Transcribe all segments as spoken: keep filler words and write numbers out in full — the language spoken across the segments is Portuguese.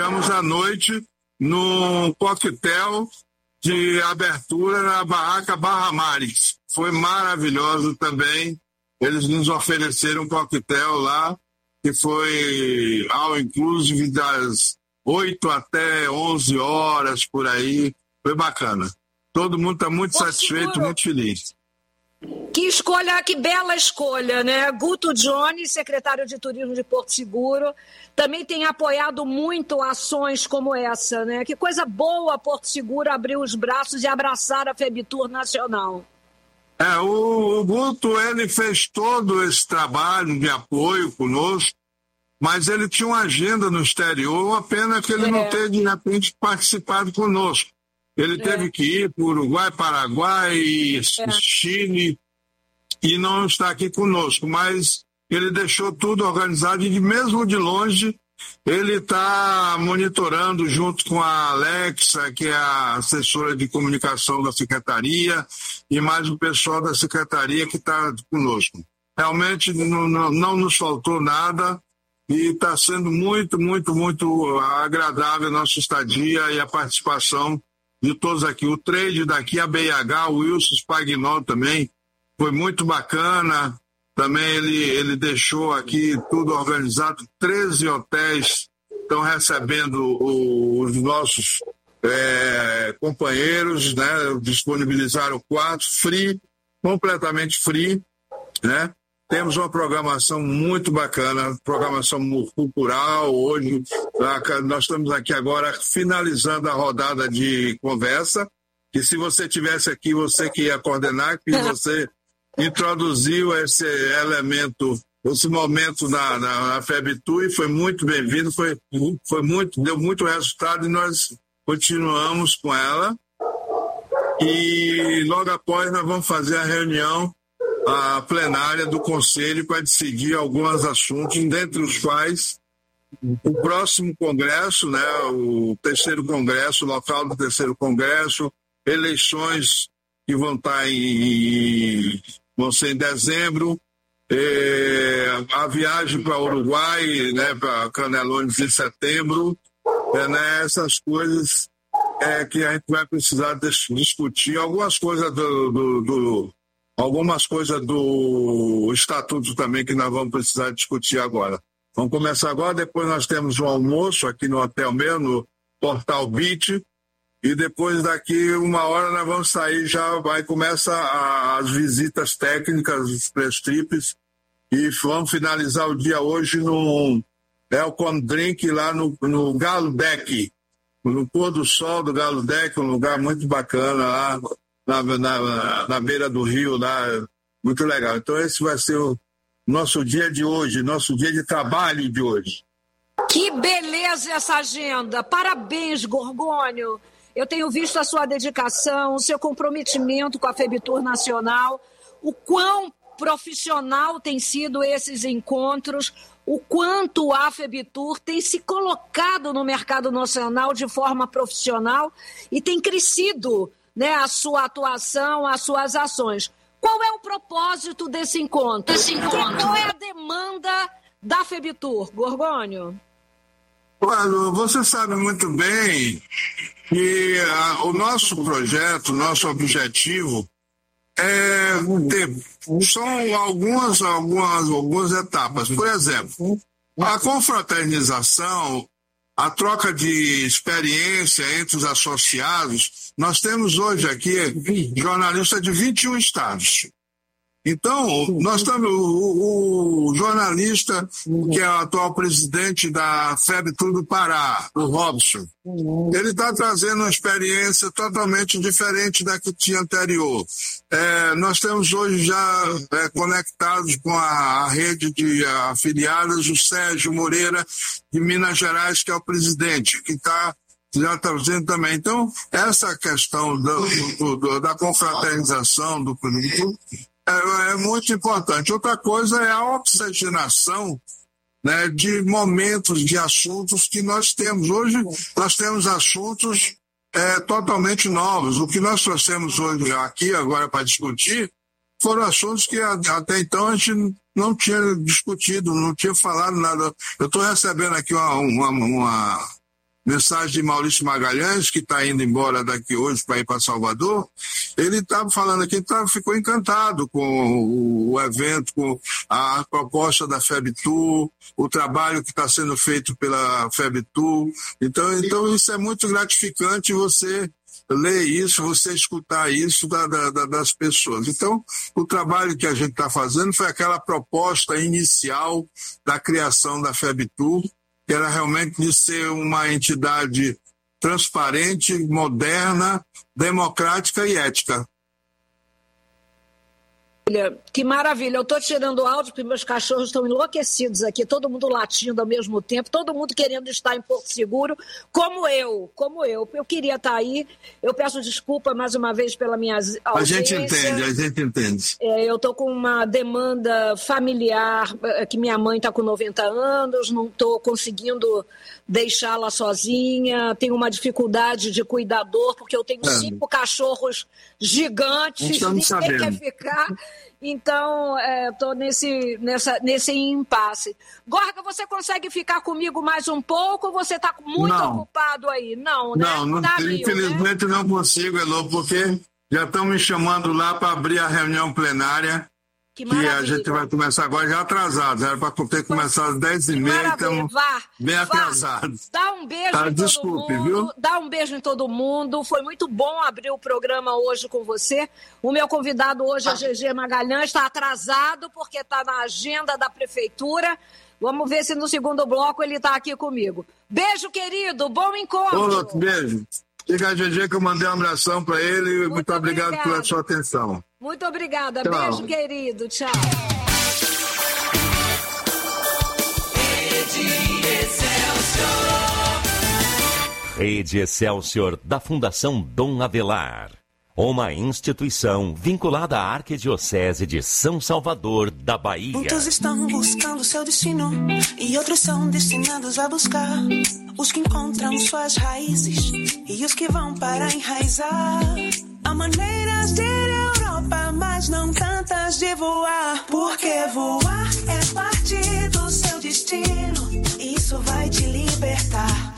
tivemos à noite no coquetel de abertura na barraca Barra Mares. Foi maravilhoso também. Eles nos ofereceram um coquetel lá, que foi ao inclusive das oito até onze horas, por aí. Foi bacana. Todo mundo está muito Porto satisfeito, Seguro. Muito feliz. Que escolha, que bela escolha, né? Guto Jones, secretário de Turismo de Porto Seguro, também tem apoiado muito ações como essa, né? Que coisa boa Porto Seguro abrir os braços e abraçar a FEBTUR Nacional. É, o, o Guto, ele fez todo esse trabalho de apoio conosco, mas ele tinha uma agenda no exterior, uma pena que ele é. não teve, de repente, participado conosco. Ele é. teve que ir para o Uruguai, Paraguai, é. Chile, e não está aqui conosco, mas ele deixou tudo organizado e mesmo de longe ele está monitorando junto com a Alexa, que é a assessora de comunicação da Secretaria, e mais o pessoal da Secretaria que está conosco. Realmente não, não, não nos faltou nada e está sendo muito, muito, muito agradável a nossa estadia e a participação de todos aqui. O trade daqui, a B H, o Wilson Spagnol também, foi muito bacana. Também ele, ele deixou aqui tudo organizado. treze hotéis estão recebendo o, os nossos é, companheiros, né? Disponibilizaram quartos, free, completamente free, né? Temos uma programação muito bacana, programação cultural. Hoje nós estamos aqui agora finalizando a rodada de conversa, que se você tivesse aqui, você que ia coordenar, que você introduziu esse elemento, esse momento na, na, na FEBTUR e foi muito bem-vindo, foi, foi muito, deu muito resultado e nós continuamos com ela. E logo após nós vamos fazer a reunião, a plenária do Conselho para decidir alguns assuntos, dentre os quais o próximo congresso, né, o terceiro congresso, o local do terceiro congresso, eleições que vão estar em, vão ser em dezembro, é, a viagem para o Uruguai, né, para Canelones em setembro, é, né, essas coisas é, que a gente vai precisar discutir, algumas coisas do, do, do algumas coisas do estatuto também que nós vamos precisar discutir agora. Vamos começar agora, depois nós temos um almoço aqui no hotel mesmo, no Portal Beach, e depois daqui uma hora nós vamos sair, já vai, começa as visitas técnicas, os press trips, e vamos finalizar o dia hoje no Welcome Drink lá no, no Galo Deck, no pôr do sol do Galo Deck, um lugar muito bacana lá, Na, na, na beira do rio, lá, muito legal. Então esse vai ser o nosso dia de hoje, nosso dia de trabalho de hoje. Que beleza essa agenda! Parabéns, Gorgônio! Eu tenho visto a sua dedicação, o seu comprometimento com a FEBTUR Nacional, o quão profissional tem sido esses encontros, o quanto a FEBTUR tem se colocado no mercado nacional de forma profissional e tem crescido, né, a sua atuação, as suas ações. Qual é o propósito desse encontro? Desse encontro. Qual é a demanda da FEBTUR, Gorgônio? Claro, você sabe muito bem que a, o nosso projeto, o nosso objetivo é ter, são algumas, algumas, algumas etapas. Por exemplo, a confraternização, a troca de experiência entre os associados. Nós temos hoje aqui jornalistas de vinte e um estados. Então, nós estamos, o, o jornalista que é o atual presidente da FEBTUR do Pará, o Robson, ele está trazendo uma experiência totalmente diferente da que tinha anterior. É, nós temos hoje já é, conectados com a, a rede de afiliadas, o Sérgio Moreira, de Minas Gerais, que é o presidente, que está já trazendo também. Então, essa questão do, do, do, da confraternização do produto É, é muito importante. Outra coisa é a oxigenação, né, de momentos, de assuntos que nós temos. Hoje nós temos assuntos é, totalmente novos. O que nós trouxemos hoje aqui agora para discutir foram assuntos que até então a gente não tinha discutido, não tinha falado nada. Eu estou recebendo aqui uma, uma, uma, mensagem de Maurício Magalhães, que está indo embora daqui hoje para ir para Salvador. Ele estava falando aqui, tá, ficou encantado com o, o evento, com a proposta da FEBTUR, o trabalho que está sendo feito pela FEBTUR. Então, então, isso é muito gratificante, você ler isso, você escutar isso da, da, das pessoas. Então, o trabalho que a gente está fazendo foi aquela proposta inicial da criação da FEBTUR, que era realmente de ser uma entidade transparente, moderna, democrática e ética. Que maravilha, eu estou tirando áudio porque meus cachorros estão enlouquecidos aqui, todo mundo latindo ao mesmo tempo, todo mundo querendo estar em Porto Seguro, como eu, como eu. Eu queria estar aí, eu peço desculpa mais uma vez pela minha ausência. A gente entende, a gente entende. É, eu estou com uma demanda familiar, que minha mãe está com noventa anos, não estou conseguindo deixá-la sozinha, tenho uma dificuldade de cuidador, porque eu tenho é. cinco cachorros gigantes, ninguém sabendo. Quer ficar... Então, estou é, nesse, nessa, nesse impasse. Gorga, você consegue ficar comigo mais um pouco ou você está muito não. ocupado aí? Não, né? Não, não tá infelizmente mil, né? não consigo, Elô, porque já estão me chamando lá para abrir a reunião plenária. Que, que a gente vai começar agora já atrasado, era para ter começado às dez e meia, então bem atrasado. Dá um beijo tá, em todo desculpe, mundo, viu? Dá um beijo em todo mundo, foi muito bom abrir o programa hoje com você. O meu convidado hoje é G G Magalhães, está atrasado porque está na agenda da prefeitura. Vamos ver se no segundo bloco ele está aqui comigo. Beijo, querido, bom encontro. Ô, beijo. Fica a G G que eu mandei um abração para ele e muito, muito obrigado obrigada. pela sua atenção. Muito obrigada. Tchau. Beijo, querido. Tchau. Rede Excelsior. Rede Excelsior da Fundação Dom Avelar. Uma instituição vinculada à Arquidiocese de São Salvador da Bahia. Muitos estão buscando seu destino e outros são destinados a buscar. Os que encontram suas raízes e os que vão para enraizar. Há maneiras de ir à Europa, mas não tantas de voar. Porque voar é parte do seu destino. Isso vai te libertar.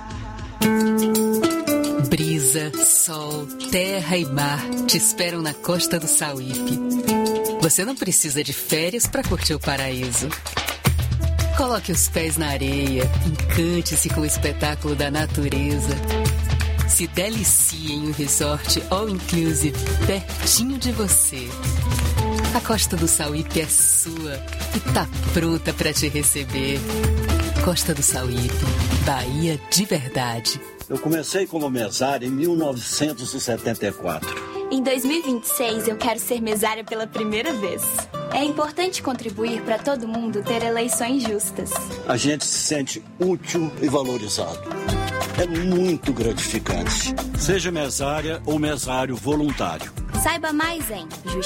Brisa, sol, terra e mar te esperam na costa do Sauípe. Você não precisa de férias para curtir o paraíso. Coloque os pés na areia, encante-se com o espetáculo da natureza. Se delicie em um resort all-inclusive pertinho de você. A costa do Sauípe é sua e tá pronta para te receber. Costa do Sauípe, Bahia de verdade. Eu comecei como mesário em mil novecentos e setenta e quatro. Em dois mil e vinte e seis, eu quero ser mesária pela primeira vez. É importante contribuir para todo mundo ter eleições justas. A gente se sente útil e valorizado. É muito gratificante. Seja mesária ou mesário voluntário. Saiba mais em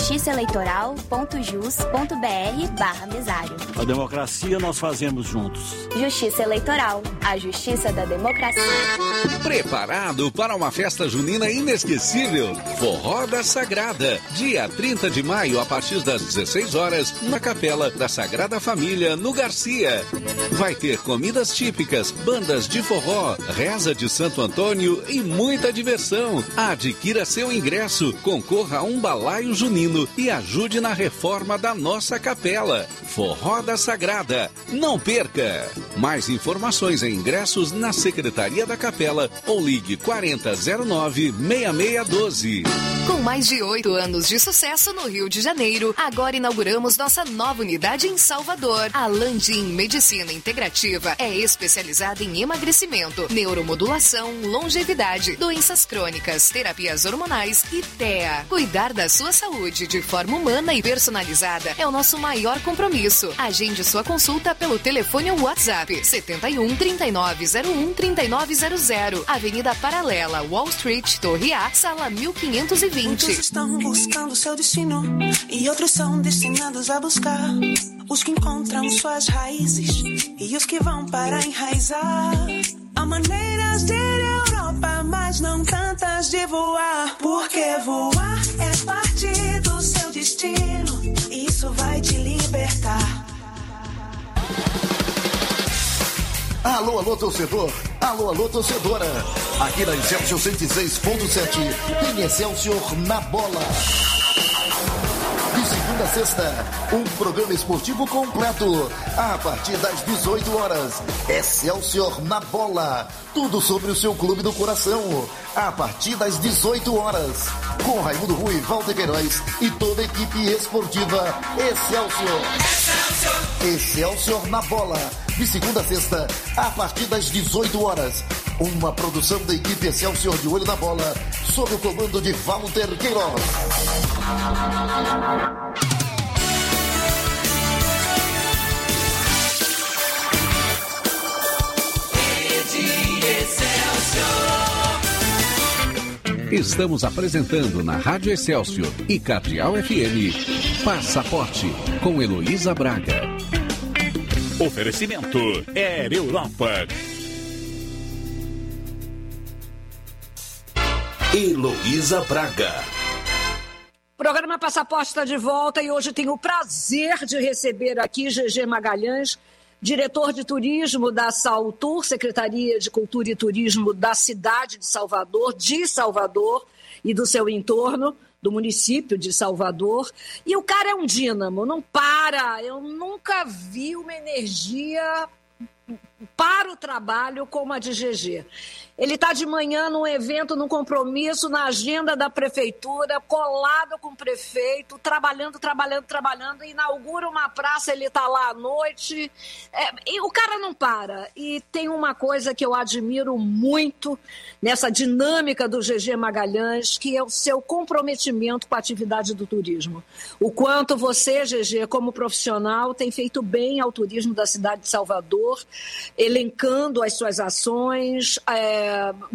justiçaeleitoral.jus.br barra mesário. A democracia nós fazemos juntos. Justiça Eleitoral, a justiça da democracia. Preparado para uma festa junina inesquecível? Forró da Sagrada, dia trinta de maio, a partir das dezesseis horas, na Capela da Sagrada Família, no Garcia. Vai ter comidas típicas, bandas de forró, reza de Santo Antônio e muita diversão. Adquira seu ingresso, concorra a um balaio junino e ajude na reforma da nossa capela. Forró da Sagrada, não perca! Mais informações e ingressos na Secretaria da Capela ou ligue quarenta zero nove, seis seis um dois. Com mais de oito anos de sucesso no Rio de Janeiro, agora inauguramos nossa nova unidade em Salvador. A Landim Medicina Integrativa é especializada em emagrecimento, neuromodulação, longevidade, doenças crônicas, terapias hormonais e T E A. Cuidar da sua saúde de forma humana e personalizada é o nosso maior compromisso. Agende sua consulta pelo telefone ou WhatsApp setenta e um, trinta e nove zero um, trinta e nove zero zero, Avenida Paralela, Wall Street, Torre A, sala mil quinhentos e vinte. Muitos estão buscando seu destino e outros são destinados a buscar. Os que encontram suas raízes e os que vão para enraizar. Há maneiras de ir à Europa, mas não tantas de voar. Porque voar é parte do seu destino. Isso vai te libertar. Alô, alô, torcedor. Alô, alô, torcedora. Aqui na Excelsior cento e seis ponto sete tem Excelsior na bola. De segunda a sexta, um programa esportivo completo. A partir das dezoito horas, Excelsior na bola. Tudo sobre o seu clube do coração. A partir das dezoito horas, com Raimundo Rui, Walter Queiroz e toda a equipe esportiva Excelsior. Excelsior. Excelsior na bola. De segunda a sexta, a partir das dezoito horas. Uma produção da equipe Excelsior de Olho na Bola, sob o comando de Walter Queiroz. Estamos apresentando na Rádio Excelsior e Cardeal F M, Passaporte, com Heloísa Braga. Oferecimento Air Europa. Heloísa Braga. Programa Passaporte está de volta e hoje tenho o prazer de receber aqui G G Magalhães, diretor de turismo da Saltur, Secretaria de Cultura e Turismo da cidade de Salvador, de Salvador e do seu entorno, do município de Salvador. E o cara é um dínamo, não para. Eu nunca vi uma energia para o trabalho como a de G G. Ele está de manhã num evento, num compromisso, na agenda da prefeitura, colado com o prefeito, trabalhando, trabalhando, trabalhando, inaugura uma praça, ele está lá à noite. É, e o cara não para. E tem uma coisa que eu admiro muito nessa dinâmica do G G Magalhães, que é o seu comprometimento com a atividade do turismo. O quanto você, G G, como profissional, tem feito bem ao turismo da cidade de Salvador, elencando as suas ações, é,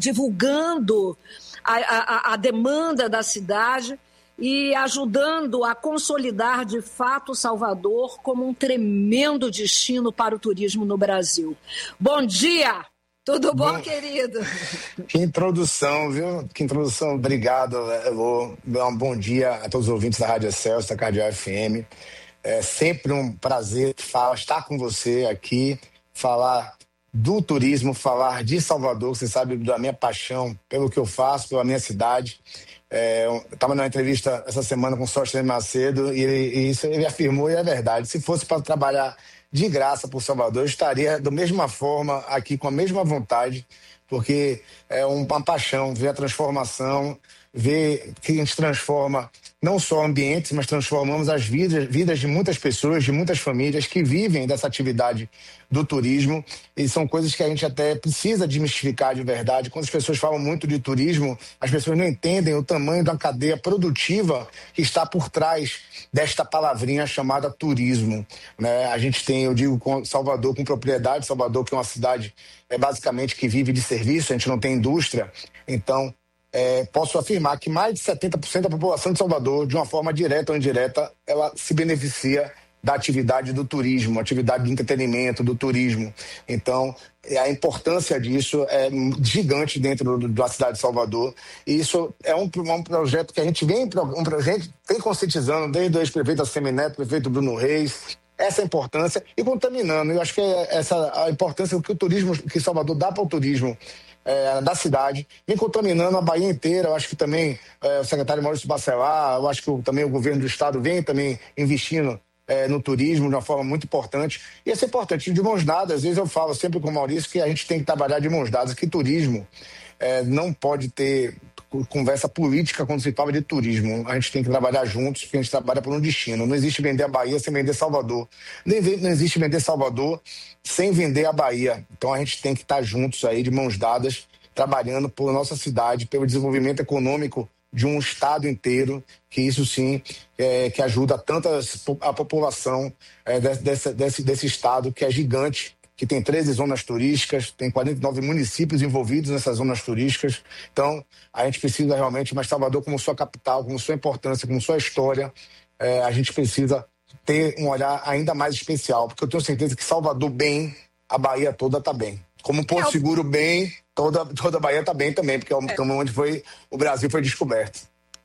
divulgando a, a, a demanda da cidade e ajudando a consolidar, de fato, Salvador como um tremendo destino para o turismo no Brasil. Bom dia! Tudo bom, bom querido? Que introdução, viu? Que introdução. Obrigado, Elô. Um bom dia a todos os ouvintes da Rádio Excelsior, da Cardeal F M. É sempre um prazer falar, estar com você aqui, falar do turismo, falar de Salvador. Você sabe da minha paixão pelo que eu faço, pela minha cidade. É, eu estava numa entrevista essa semana com o Sócio Macedo e, ele, e isso ele afirmou e é verdade. Se fosse para trabalhar de graça por Salvador, eu estaria da mesma forma aqui, com a mesma vontade, porque é uma paixão ver a transformação, ver que a gente transforma não só ambientes, mas transformamos as vidas, vidas de muitas pessoas, de muitas famílias que vivem dessa atividade do turismo, e são coisas que a gente até precisa desmistificar de verdade. Quando as pessoas falam muito de turismo, as pessoas não entendem o tamanho da cadeia produtiva que está por trás desta palavrinha chamada turismo, né? A gente tem, eu digo, com Salvador com propriedade, Salvador que é uma cidade é, basicamente que vive de serviço, a gente não tem indústria, então É, posso afirmar que mais de setenta por cento da população de Salvador, de uma forma direta ou indireta, ela se beneficia da atividade do turismo, atividade de entretenimento, do turismo. Então, a importância disso é gigante dentro do, da cidade de Salvador. E isso é um, um projeto que a gente vem, um projeto vem conscientizando desde o ex-prefeito Assemineto, prefeito Bruno Reis, essa importância e contaminando. Eu acho que é essa a importância que o turismo, que Salvador dá para o turismo É, da cidade, vem contaminando a Bahia inteira. Eu acho que também é, o secretário Maurício Bacelar, eu acho que o, também o governo do estado vem também investindo é, no turismo de uma forma muito importante, e isso é importante, de mãos dadas. Às vezes eu falo sempre com o Maurício que a gente tem que trabalhar de mãos dadas, que turismo é, não pode ter conversa política quando se fala de turismo. A gente tem que trabalhar juntos, porque a gente trabalha por um destino. Não existe vender a Bahia sem vender Salvador. Nem não existe vender Salvador sem vender a Bahia. Então a gente tem que estar juntos aí, de mãos dadas, trabalhando por nossa cidade, pelo desenvolvimento econômico de um estado inteiro, que isso sim é, que ajuda tanto a população é, desse, desse, desse estado que é gigante, que tem treze zonas turísticas, tem quarenta e nove municípios envolvidos nessas zonas turísticas. Então, a gente precisa realmente, mas Salvador como sua capital, como sua importância, como sua história, é, a gente precisa ter um olhar ainda mais especial, porque eu tenho certeza que Salvador bem, a Bahia toda está bem. Como Porto é, Seguro bem, toda, toda a Bahia está bem também, porque é, é onde foi, o Brasil foi descoberto.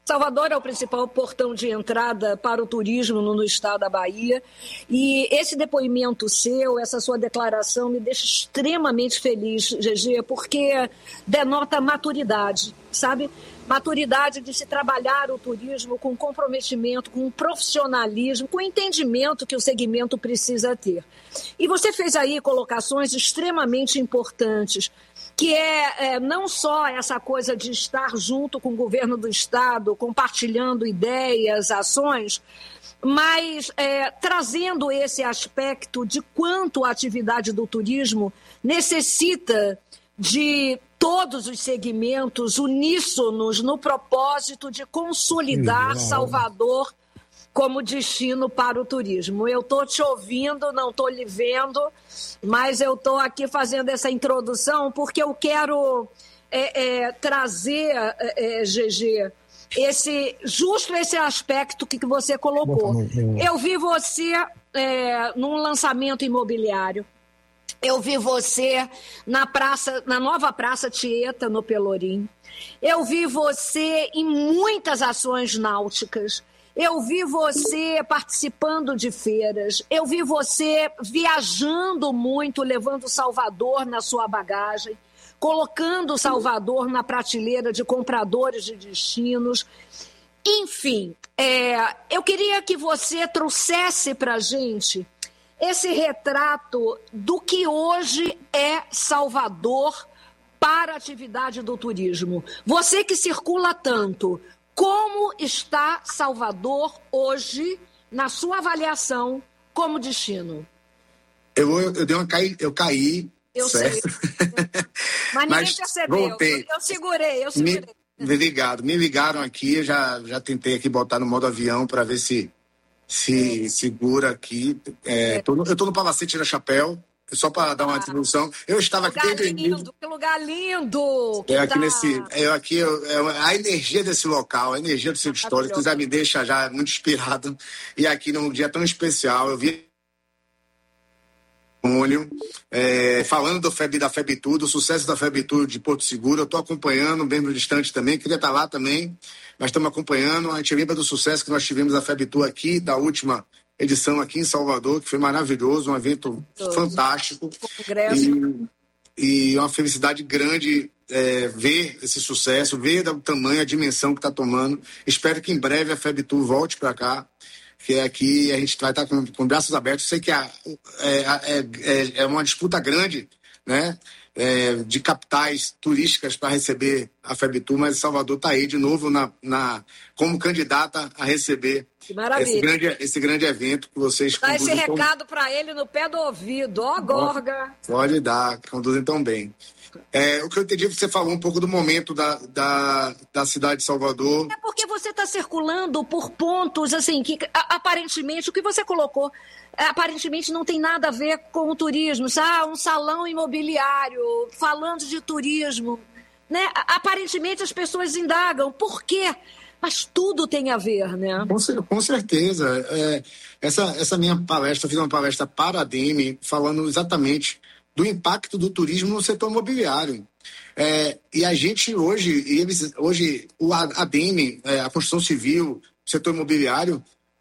Salvador é o principal portão de entrada para o turismo no, no estado da Bahia. E esse depoimento seu, essa sua declaração, me deixa extremamente feliz, G G, porque denota maturidade, sabe? Maturidade de se trabalhar o turismo com comprometimento, com profissionalismo, com entendimento que o segmento precisa ter. E você fez aí colocações extremamente importantes, que é, é não só essa coisa de estar junto com o governo do estado, compartilhando ideias, ações, mas é, trazendo esse aspecto de quanto a atividade do turismo necessita de todos os segmentos uníssonos no propósito de consolidar Salvador como destino para o turismo. Eu estou te ouvindo, não estou lhe vendo, mas eu estou aqui fazendo essa introdução porque eu quero é, é, trazer, é, é, G G, esse, justo esse aspecto que, que você colocou. Eu vi você é, num lançamento imobiliário, eu vi você na praça, na nova Praça Tieta, no Pelourinho, eu vi você em muitas ações náuticas. Eu vi você participando de feiras, eu vi você viajando muito, levando Salvador na sua bagagem, colocando Salvador na prateleira de compradores de destinos. Enfim, é, eu queria que você trouxesse para a gente esse retrato do que hoje é Salvador para a atividade do turismo. Você que circula tanto, como está Salvador hoje, na sua avaliação, como destino? Eu, eu, dei uma caí, eu caí, eu certo? Sei. Mas ninguém Mas percebeu. Voltei. Eu segurei, eu segurei. Me, me ligaram, me ligaram aqui, eu já, já tentei aqui botar no modo avião para ver se, se é. segura aqui. É, é. Tô no, eu estou no Palacete da Chapéu. Só para dar uma introdução, eu estava aqui desde lindo, que lugar lindo! Que é aqui tá... nesse, eu aqui eu, eu, a energia desse local, a energia do centro histórico já me deixa já muito inspirado. E aqui num dia tão especial, eu vi é, falando do Feb, da FebTour, do sucesso da FebTour de Porto Seguro. Eu estou acompanhando, bem no distante também, queria estar lá também, mas estamos acompanhando. A gente lembra do sucesso que nós tivemos da FebTour aqui, da última edição aqui em Salvador, que foi maravilhoso, um evento Todo. fantástico e, e uma felicidade grande é, ver esse sucesso, ver o tamanho, a dimensão que está tomando. Espero que em breve a FebTour volte para cá, que é aqui a gente vai estar com, com braços abertos. Sei que a, é, é, é uma disputa grande, né? É, de capitais turísticas para receber a FebTour, mas Salvador está aí de novo na, na, como candidata a receber esse grande, esse grande evento que vocês dá esse recado tão... para ele no pé do ouvido, ó, Gorga. Pode dar, conduzem tão bem. É, o que eu entendi, você falou um pouco do momento da, da, da cidade de Salvador. É porque você está circulando por pontos, assim, que aparentemente, o que você colocou, aparentemente não tem nada a ver com o turismo. Ah, um salão imobiliário, falando de turismo, né? Aparentemente as pessoas indagam, por quê? Mas tudo tem a ver, né? Com, com certeza. É, essa, essa minha palestra, eu fiz uma palestra para a D E M, falando exatamente do impacto do turismo no setor imobiliário. É, e a gente hoje, eles, hoje o A D E M, é, a construção civil, o setor imobiliário,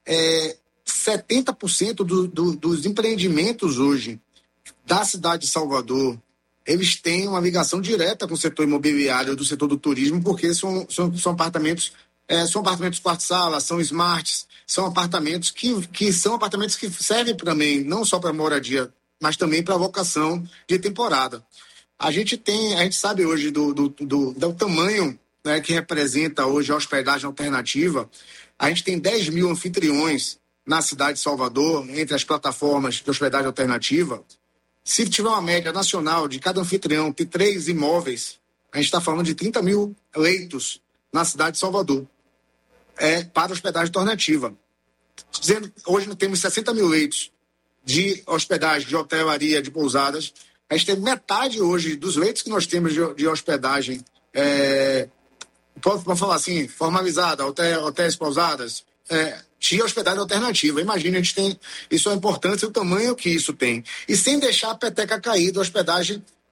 é, setenta por cento do, do, dos empreendimentos hoje da cidade de Salvador, eles têm uma ligação direta com o setor imobiliário, do setor do turismo, porque são, são, são apartamentos, é, são apartamentos quarto-sala, são smarts, são apartamentos que, que são apartamentos que servem também, não só para moradia, mas também para locação de temporada. A gente tem, a gente sabe hoje do, do, do, do tamanho, né, que representa hoje a hospedagem alternativa. A gente tem dez mil anfitriões na cidade de Salvador, entre as plataformas de hospedagem alternativa. Se tiver uma média nacional de cada anfitrião ter três imóveis, a gente está falando de trinta mil leitos na cidade de Salvador, é, para hospedagem alternativa. Dizendo, hoje nós temos sessenta mil leitos de hospedagem, de hotelaria, de pousadas. A gente tem metade hoje dos leitos que nós temos de, de hospedagem, é, pode falar assim, formalizada, hotel, hotéis, pousadas, é, de hospedagem alternativa. Imagina, a gente tem isso, a importância e o tamanho que isso tem. E sem deixar a peteca cair da hospedagem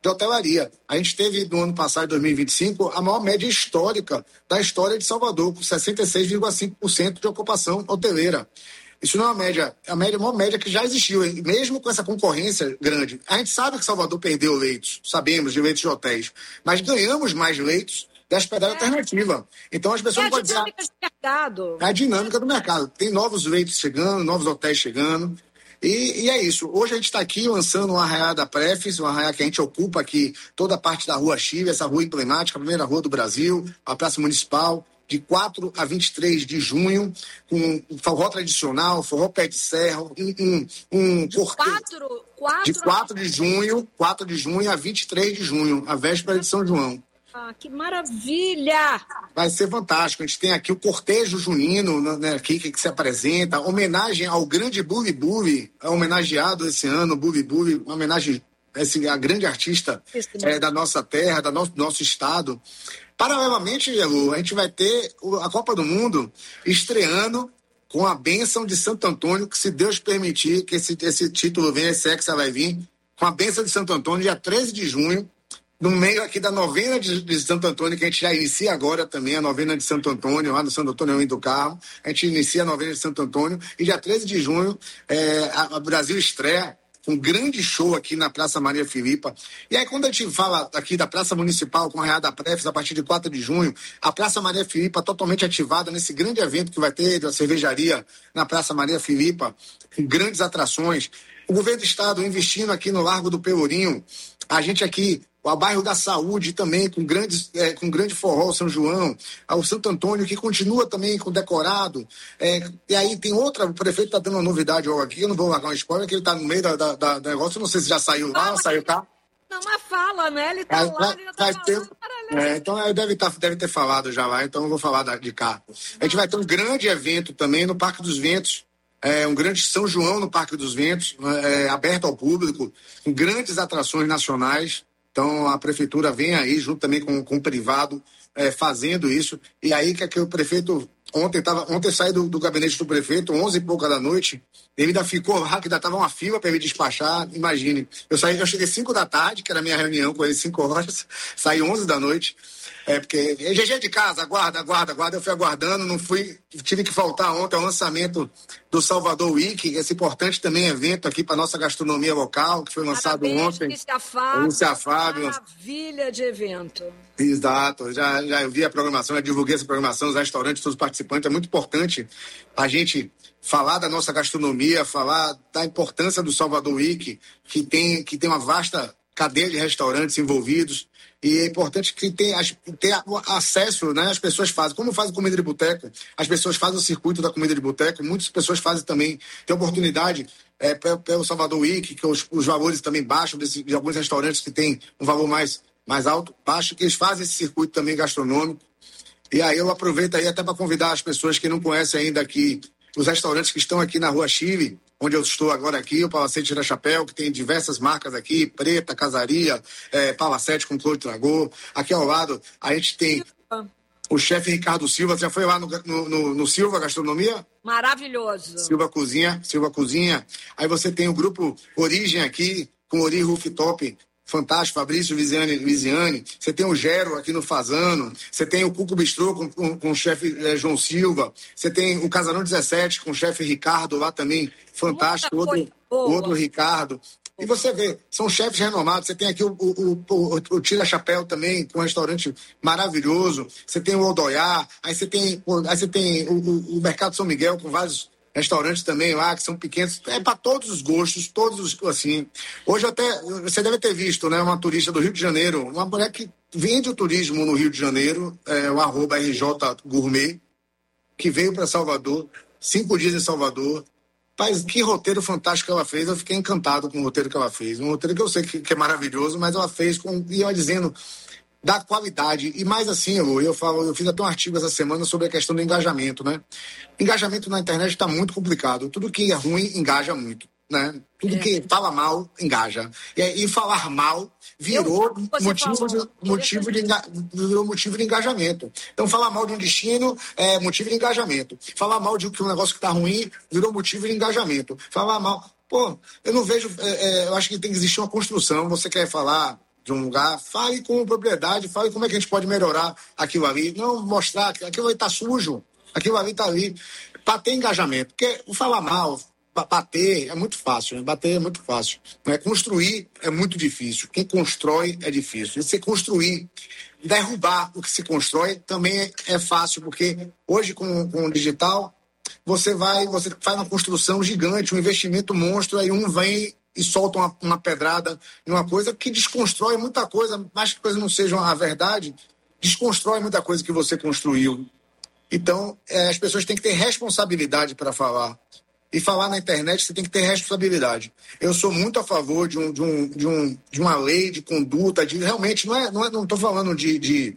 de hotelaria. A gente teve, no ano passado, dois mil e vinte e cinco, a maior média histórica da história de Salvador, com sessenta e seis vírgula cinco por cento de ocupação hoteleira. Isso não é uma média, é a média, uma média que já existiu, hein? Mesmo com essa concorrência grande. A gente sabe que Salvador perdeu leitos, sabemos, de leitos de hotéis, mas ganhamos mais leitos da hospedagem é. alternativa. Então as pessoas é podem dizer... É a dinâmica do mercado. É a dinâmica do mercado. Tem novos leitos chegando, novos hotéis chegando. E, e é isso. Hoje a gente está aqui lançando um arraiá da Prefis, um arraiá que a gente ocupa aqui toda a parte da Rua Chive, essa rua emblemática, a primeira rua do Brasil, a Praça Municipal, de quatro a vinte e três de junho, com forró tradicional, forró pé de serra, um, um, um de quatro, quatro... de quatro de junho, quatro de junho a vinte e três de junho, a véspera de São João. Ah, que maravilha! Vai ser fantástico. A gente tem aqui o cortejo junino, né, aqui, que, que se apresenta, homenagem ao grande Buvi Buvi, é homenageado esse ano, Buvi Buvi, uma homenagem a esse a grande artista é, da nossa terra, da nosso, nosso estado. Paralelamente, Lu, a gente vai ter a Copa do Mundo estreando com a bênção de Santo Antônio, que se Deus permitir que esse, esse título venha, esse Hexa vai vir, com a bênção de Santo Antônio, dia treze de junho, no meio aqui da novena de, de Santo Antônio, que a gente já inicia agora também, a novena de Santo Antônio, lá no Santo Antônio eu do Carmo, a gente inicia a novena de Santo Antônio, e dia treze de junho, é, a, a Brasil estreia um grande show aqui na Praça Maria Filipa. E aí, quando a gente fala aqui da Praça Municipal com a Arraiá da Prefis, a partir de quatro de junho, a Praça Maria Filipa totalmente ativada nesse grande evento que vai ter da cervejaria na Praça Maria Filipa, com grandes atrações. O governo do estado investindo aqui no Largo do Pelourinho, a gente aqui, o bairro da Saúde também, com, grandes, é, com grande forró, São João, o Santo Antônio, que continua também com decorado. É, e aí tem outra, o prefeito está dando uma novidade aqui, eu não vou largar um spoiler, que ele está no meio da, da, da negócio, não sei se já saiu lá, não, saiu cá. Não, mas fala, né? Ele está lá, ele já tá ter, é, então deve, tá, deve ter falado já lá, então eu vou falar da, de cá. A gente vai ter um grande evento também no Parque dos Ventos, é, um grande São João no Parque dos Ventos, é, aberto ao público, com grandes atrações nacionais. Então, a prefeitura vem aí, junto também com, com o privado, é, fazendo isso. E aí que, que o prefeito, ontem, tava, ontem saí do, do gabinete do prefeito, onze e pouca da noite, ele ainda ficou lá, que ainda estava uma fila para ele despachar. Imagine, eu, saí, eu cheguei cinco da tarde, que era a minha reunião com ele, cinco horas, saí onze da noite. É, porque G G de casa, aguarda, aguarda, aguarda. Eu fui aguardando, não fui, tive que faltar ontem ao lançamento do Salvador Week, esse importante também evento aqui para nossa gastronomia local, que foi lançado Parabéns, ontem. Lícia Fábio, Lícia Fábio. Maravilha de evento. Exato, já, já vi a programação, já divulguei essa programação, os restaurantes, todos os participantes. É muito importante a gente falar da nossa gastronomia, falar da importância do Salvador Week, que tem, que tem uma vasta cadeia de restaurantes envolvidos. E é importante que tenha, tenha acesso, né? As pessoas fazem. Como faz comida de boteco, as pessoas fazem o circuito da comida de boteco, muitas pessoas fazem também. Tem oportunidade é, pelo Salvador Week, que os, os valores também baixam desse, de alguns restaurantes que têm um valor mais, mais alto, baixo, que eles fazem esse circuito também gastronômico. E aí eu aproveito aí até para convidar as pessoas que não conhecem ainda aqui os restaurantes que estão aqui na Rua Chile, onde eu estou agora aqui, o Palacete Tira Chapéu, que tem diversas marcas aqui, Preta, Casaria, é, Palacete com Clô de Tragô. Aqui ao lado a gente tem o chefe Ricardo Silva. Você já foi lá no, no, no, no Silva Gastronomia? Maravilhoso. Silva Cozinha, Silva Cozinha. Aí você tem o grupo Origem aqui, com Ori Rooftop, fantástico, Fabrício Viziane, Viziane. Você tem o Gero aqui no Fazano. Você tem o Cuco Bistrô com, com, com o chefe é, João Silva. Você tem o Casarão dezessete com o chefe Ricardo lá também, fantástico. Outro, outro Ricardo. E você vê, são chefes renomados. Você tem aqui o, o, o, o Tira Chapéu também, com um restaurante maravilhoso. Você tem o Odoiá. Aí você tem, aí você tem o, o, o Mercado São Miguel com vários restaurantes também lá, que são pequenos, é para todos os gostos, todos os, assim. Hoje até, você deve ter visto, né, uma turista do Rio de Janeiro, uma mulher que vende o turismo no Rio de Janeiro, é, o arroba R J Gourmet, que veio para Salvador, cinco dias em Salvador. Mas que roteiro fantástico ela fez, eu fiquei encantado com o roteiro que ela fez. Um roteiro que eu sei que, que é maravilhoso, mas ela fez com, e ela dizendo da qualidade. E mais assim, eu, eu falo, eu fiz até um artigo essa semana sobre a questão do engajamento, né? Engajamento na internet está muito complicado. Tudo que é ruim engaja muito, né? Tudo é. que fala mal engaja. E, e falar mal virou motivo de, motivo, de, virou motivo de engajamento. Então, falar mal de um destino é motivo de engajamento. Falar mal de um negócio que está ruim virou motivo de engajamento. Falar mal... Pô, eu não vejo... É, é, eu acho que tem que existir uma construção. Você quer falar de um lugar, fale com propriedade, fale como é que a gente pode melhorar aquilo ali. Não mostrar que aquilo ali está sujo, aquilo ali está ali. Para ter engajamento. Porque falar mal, bater é muito fácil. Né? Bater é muito fácil. Né? Construir é muito difícil. Quem constrói é difícil. E se construir, derrubar o que se constrói também é fácil, porque hoje com, com o digital, você vai, você faz uma construção gigante, um investimento monstro, aí um vem e solta uma, uma pedrada em uma coisa que desconstrói muita coisa, mais que a coisa não seja a verdade, desconstrói muita coisa que você construiu. Então, é, as pessoas têm que ter responsabilidade para falar. E falar na internet, você tem que ter responsabilidade. Eu sou muito a favor de, um, de, um, de, um, de uma lei de conduta, de realmente, não é, não é, não estou falando de, de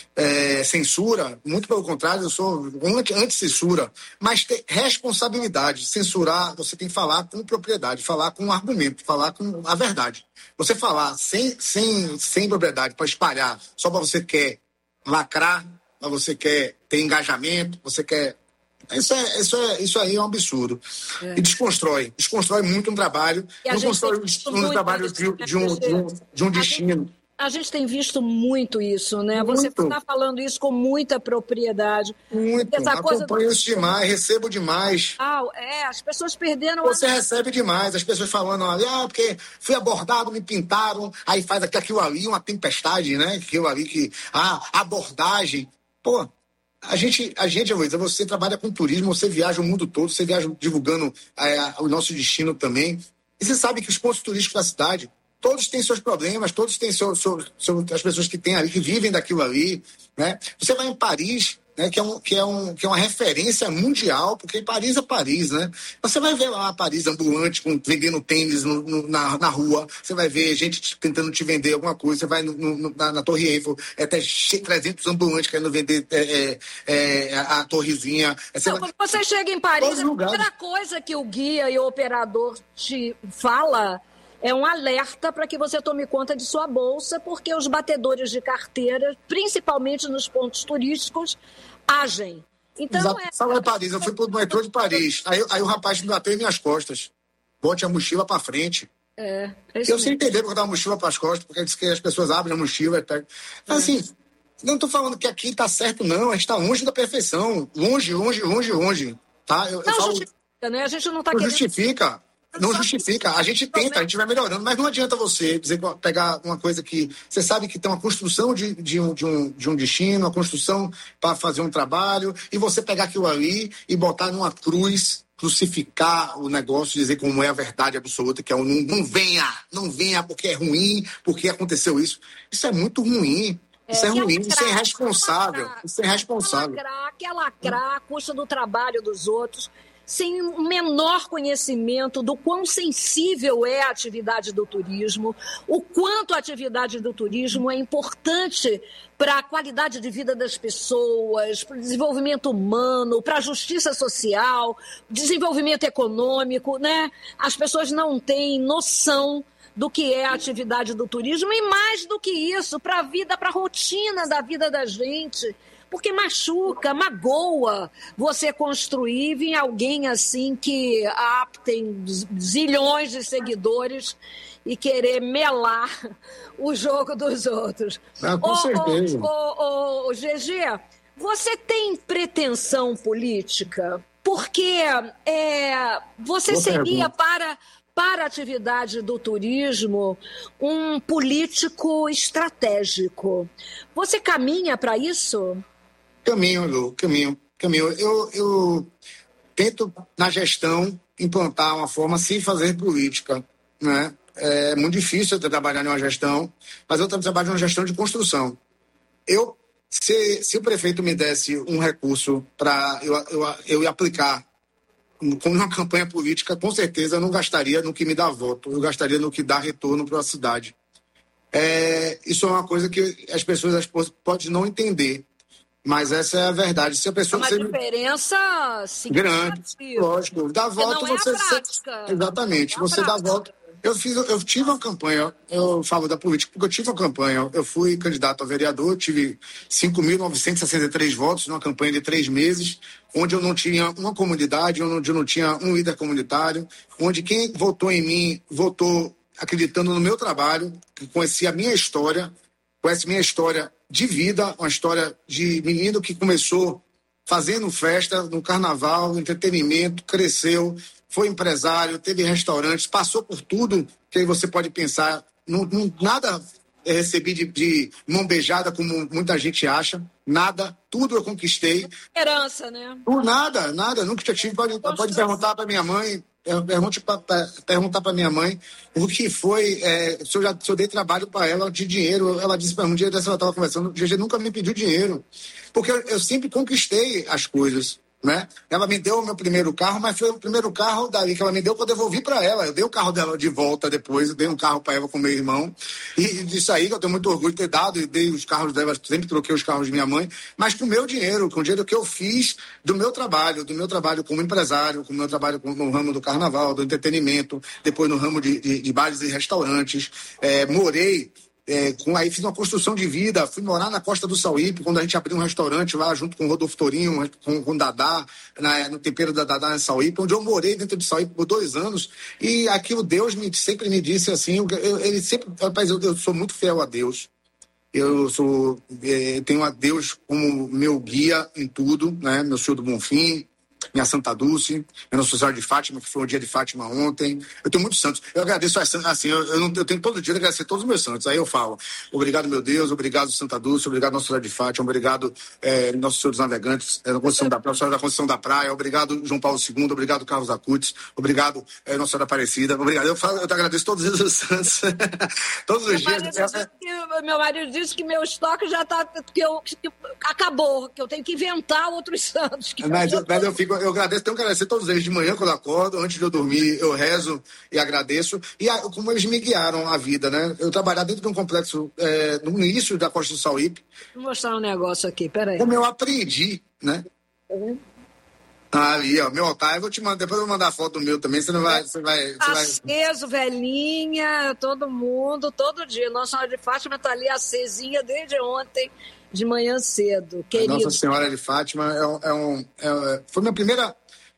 é, censura, muito pelo contrário, eu sou anti, anti-censura, mas ter responsabilidade. Censurar, você tem que falar com propriedade, falar com argumento, falar com a verdade. Você falar sem, sem, sem propriedade para espalhar, só para você quer lacrar, para você quer ter engajamento, você quer... Isso, é, isso, é, isso aí é um absurdo. É. E desconstrói. Desconstrói muito um trabalho. Não constrói um trabalho de, de, um, de, um, de um destino. A gente tem visto muito isso, né? Muito. Você está falando isso com muita propriedade. Muito. Essa Acompanho coisa do... isso demais, recebo demais. Ah, é, as pessoas perderam... Você a... recebe demais, as pessoas falando ali, ah, porque fui abordado, me pintaram, aí faz aquilo ali, uma tempestade, né? Aquilo ali que... Ah, abordagem. Pô... A gente, a gente, Luísa, você trabalha com turismo, você viaja o mundo todo, você viaja divulgando é, o nosso destino também. E você sabe que os pontos turísticos da cidade, todos têm seus problemas, todos têm seu, seu, seu, as pessoas que têm ali, que vivem daquilo ali, né? Você vai em Paris, né, que, é um, que, é um, que é uma referência mundial, porque Paris é Paris, né? Você vai ver lá Paris ambulante, com, vendendo tênis no, no, na, na rua, você vai ver gente tentando te vender alguma coisa, você vai no, no, na, na Torre Eiffel, é até trezentos ambulantes querendo vender é, é, é, a torrezinha. Você Não, vai... Quando você chega em Paris, a primeira coisa que o guia e o operador te fala é um alerta para que você tome conta de sua bolsa, porque os batedores de carteira, principalmente nos pontos turísticos, agem. Então, Exato. É... Fala em Paris, eu fui pro metrô de Paris, aí, aí o rapaz me bateu em minhas costas, bote a mochila para frente. É, é eu sem entender porque eu dava a mochila para as costas, porque diz que as pessoas abrem a mochila e pegam. É. Assim, não estou falando que aqui está certo, não, a gente está longe da perfeição, longe, longe, longe, longe. Tá? Eu, não eu falo... justifica, né? A gente não está querendo... justifica. Não justifica. A gente tenta, a gente vai melhorando, mas não adianta você dizer, pegar uma coisa que você sabe que tem uma construção de, de, um, de, um, de um destino, uma construção para fazer um trabalho, e você pegar aquilo ali e botar numa cruz, crucificar o negócio, dizer como é a verdade absoluta, que é o não, não venha, não venha porque é ruim, porque aconteceu isso. Isso é muito ruim. Isso é, é ruim, lacrar, isso é irresponsável. Lacrar, isso é irresponsável. Quer lacrar, quer lacrar a custa do trabalho dos outros, sem o menor conhecimento do quão sensível é a atividade do turismo, o quanto a atividade do turismo é importante para a qualidade de vida das pessoas, para o desenvolvimento humano, para a justiça social, desenvolvimento econômico, né? As pessoas não têm noção do que é a atividade do turismo e, mais do que isso, para a vida, para a rotina da vida da gente. Porque machuca, magoa você construir vir alguém assim que ah, tem zilhões de seguidores e querer melar o jogo dos outros. Ah, com ô, certeza. Ô, ô, ô, G G, você tem pretensão política? Porque é, você Boa seria pergunta. para... para a atividade do turismo, um político estratégico. Você caminha para isso? Caminho, Lu, caminho, caminho. Eu, eu tento, na gestão, implantar uma forma sem fazer política, né? É muito difícil eu trabalhar em uma gestão, mas eu trabalho em uma gestão de construção. Eu, se, se o prefeito me desse um recurso para eu, eu, eu ia aplicar como uma campanha política, com certeza eu não gastaria no que me dá voto, eu gastaria no que dá retorno para a cidade. É, isso é uma coisa que as pessoas as, podem não entender, mas essa é a verdade. Se a pessoa é uma diferença grande, lógico, dá voto, não é você... a prática. Exatamente, não é você dá voto. Eu, fiz, eu tive uma campanha, eu falo da política porque eu tive uma campanha, eu fui candidato a vereador, tive cinco mil novecentos e sessenta e três votos numa campanha de três meses, onde eu não tinha uma comunidade, onde eu não tinha um líder comunitário, onde quem votou em mim votou acreditando no meu trabalho, que conhecia a minha história, conhece minha história de vida, uma história de menino que começou fazendo festa no carnaval, entretenimento, cresceu, foi empresário, teve restaurantes, passou por tudo que você pode pensar. Não, não, nada recebi de, de mão beijada, como muita gente acha. Nada, tudo eu conquistei. Herança, né? Por nada, nada. Nunca tinha tido. Pode, pode perguntar para minha mãe, pergunte pra, pra, perguntar para minha mãe o que foi, é, se, eu já, se eu dei trabalho para ela de dinheiro. Ela disse para mim, um dia dessa ela estava conversando, o G G nunca me pediu dinheiro, porque eu, eu sempre conquistei as coisas. Né? Ela me deu o meu primeiro carro, mas foi o primeiro carro dali que ela me deu que eu devolvi para ela. Eu dei o carro dela de volta depois, eu dei um carro para ela com meu irmão, e disso aí que eu tenho muito orgulho de ter dado, e dei os carros dela, sempre troquei os carros de minha mãe, mas com o meu dinheiro, com o dinheiro que eu fiz do meu trabalho, do meu trabalho como empresário, com o meu trabalho no ramo do carnaval, do entretenimento, depois no ramo de, de, de bares e restaurantes. É, morei É, com, aí fiz uma construção de vida, fui morar na Costa do Sauípe, quando a gente abriu um restaurante lá junto com o Rodolfo Torinho, com, com o Dadá, na, no tempero da Dadá em Sauípe, onde eu morei dentro de Sauípe por dois anos, e aquilo Deus me, sempre me disse assim, eu, eu, ele sempre, rapaz, eu, eu sou muito fiel a Deus, eu sou, é, tenho a Deus como meu guia em tudo, né, meu Senhor do Bonfim, minha Santa Dulce, minha Nossa Senhora de Fátima, que foi o dia de Fátima ontem. Eu tenho muitos santos. Eu agradeço, assim, eu, eu, não, eu tenho todo dia de agradecer todos os meus santos. Aí eu falo, obrigado, meu Deus, obrigado, Santa Dulce, obrigado, Nossa Senhora de Fátima, obrigado, é, Nosso Senhor dos Navegantes, é, Conceição da, Nossa Senhora da Conceição da Praia, obrigado, João Paulo segundo, obrigado, Carlos Acutis, obrigado, é, Nossa Senhora Aparecida, obrigado. Eu, falo, eu te agradeço todos os santos, todos os meu dias. Marido que, meu marido disse que meu estoque já está, que eu, que acabou, que eu tenho que inventar outros santos. Que mas, eu, eu, mas eu, fico, eu agradeço, tenho que agradecer todos eles de manhã quando eu acordo, antes de eu dormir, eu rezo e agradeço. E a, como eles me guiaram a vida, né? Eu trabalhava dentro de um complexo é, no início da Costa do Sauípe. Vou mostrar um negócio aqui, peraí. Como eu aprendi, né? Uhum. Ah, ali, ó, meu altar, eu vou te mandar, depois eu vou mandar a foto do meu também, você não vai... Você vai, você aceso, vai... velhinha, todo mundo, todo dia. Nossa Senhora de Fátima está ali acesinha desde ontem, de manhã cedo, querido. A Nossa Senhora de Fátima é, é um... É, foi minha primeira...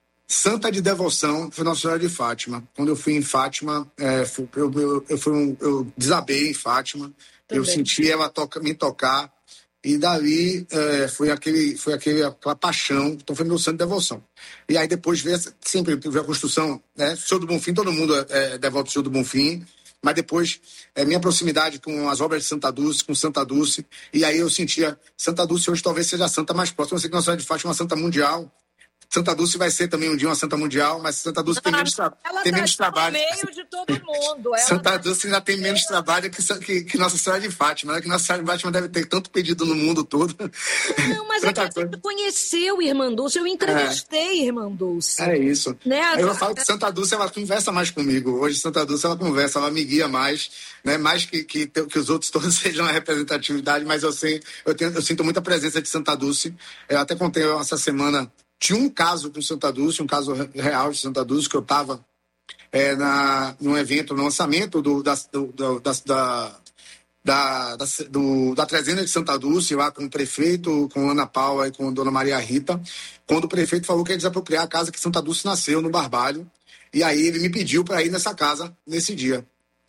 Santa de devoção foi Nossa Senhora de Fátima. Quando eu fui em Fátima, é, fui, eu, eu, eu, fui um, eu desabei em Fátima, também. Eu senti ela toca, me tocar, e dali é, foi, aquele, foi aquele, aquela paixão, então foi meu santo de devoção. E aí depois veio, sempre veio a construção, né? Senhor do Bonfim, todo mundo é, é devoto do Senhor do Bonfim, mas depois é, minha proximidade com as obras de Santa Dulce, com Santa Dulce, e aí eu sentia, Santa Dulce hoje talvez seja a santa mais próxima, eu sei que Nossa Senhora de Fátima é uma santa mundial. Santa Dulce vai ser também um dia uma santa mundial, mas Santa Dulce tem menos, tra... tem tá menos trabalho. Ela está no meio de todo mundo. Ela Santa tá... Dulce ainda tem menos trabalho que, que, que Nossa Senhora de Fátima, né? Que Nossa Senhora de Fátima deve ter tanto pedido no mundo todo. Não, mas é que você conheceu Irmã Dulce, eu entrevistei é. Irmã Dulce. É isso. Né? Eu falo que Santa Dulce, ela conversa mais comigo. Hoje Santa Dulce, ela conversa, ela me guia mais, né? Mais que, que, que os outros todos sejam a representatividade, mas eu, sei, eu, tenho, eu sinto muita presença de Santa Dulce. Eu até contei essa semana... Tinha um caso com Santa Dulce, um caso real de Santa Dulce, que eu estava é, num evento, no lançamento do, da, do, da, da, da, da, do, da trezena de Santa Dulce, lá com o prefeito, com Ana Paula e com Dona Maria Rita, quando o prefeito falou que ia desapropriar a casa que Santa Dulce nasceu, no Barbalho, e aí ele me pediu para ir nessa casa nesse dia.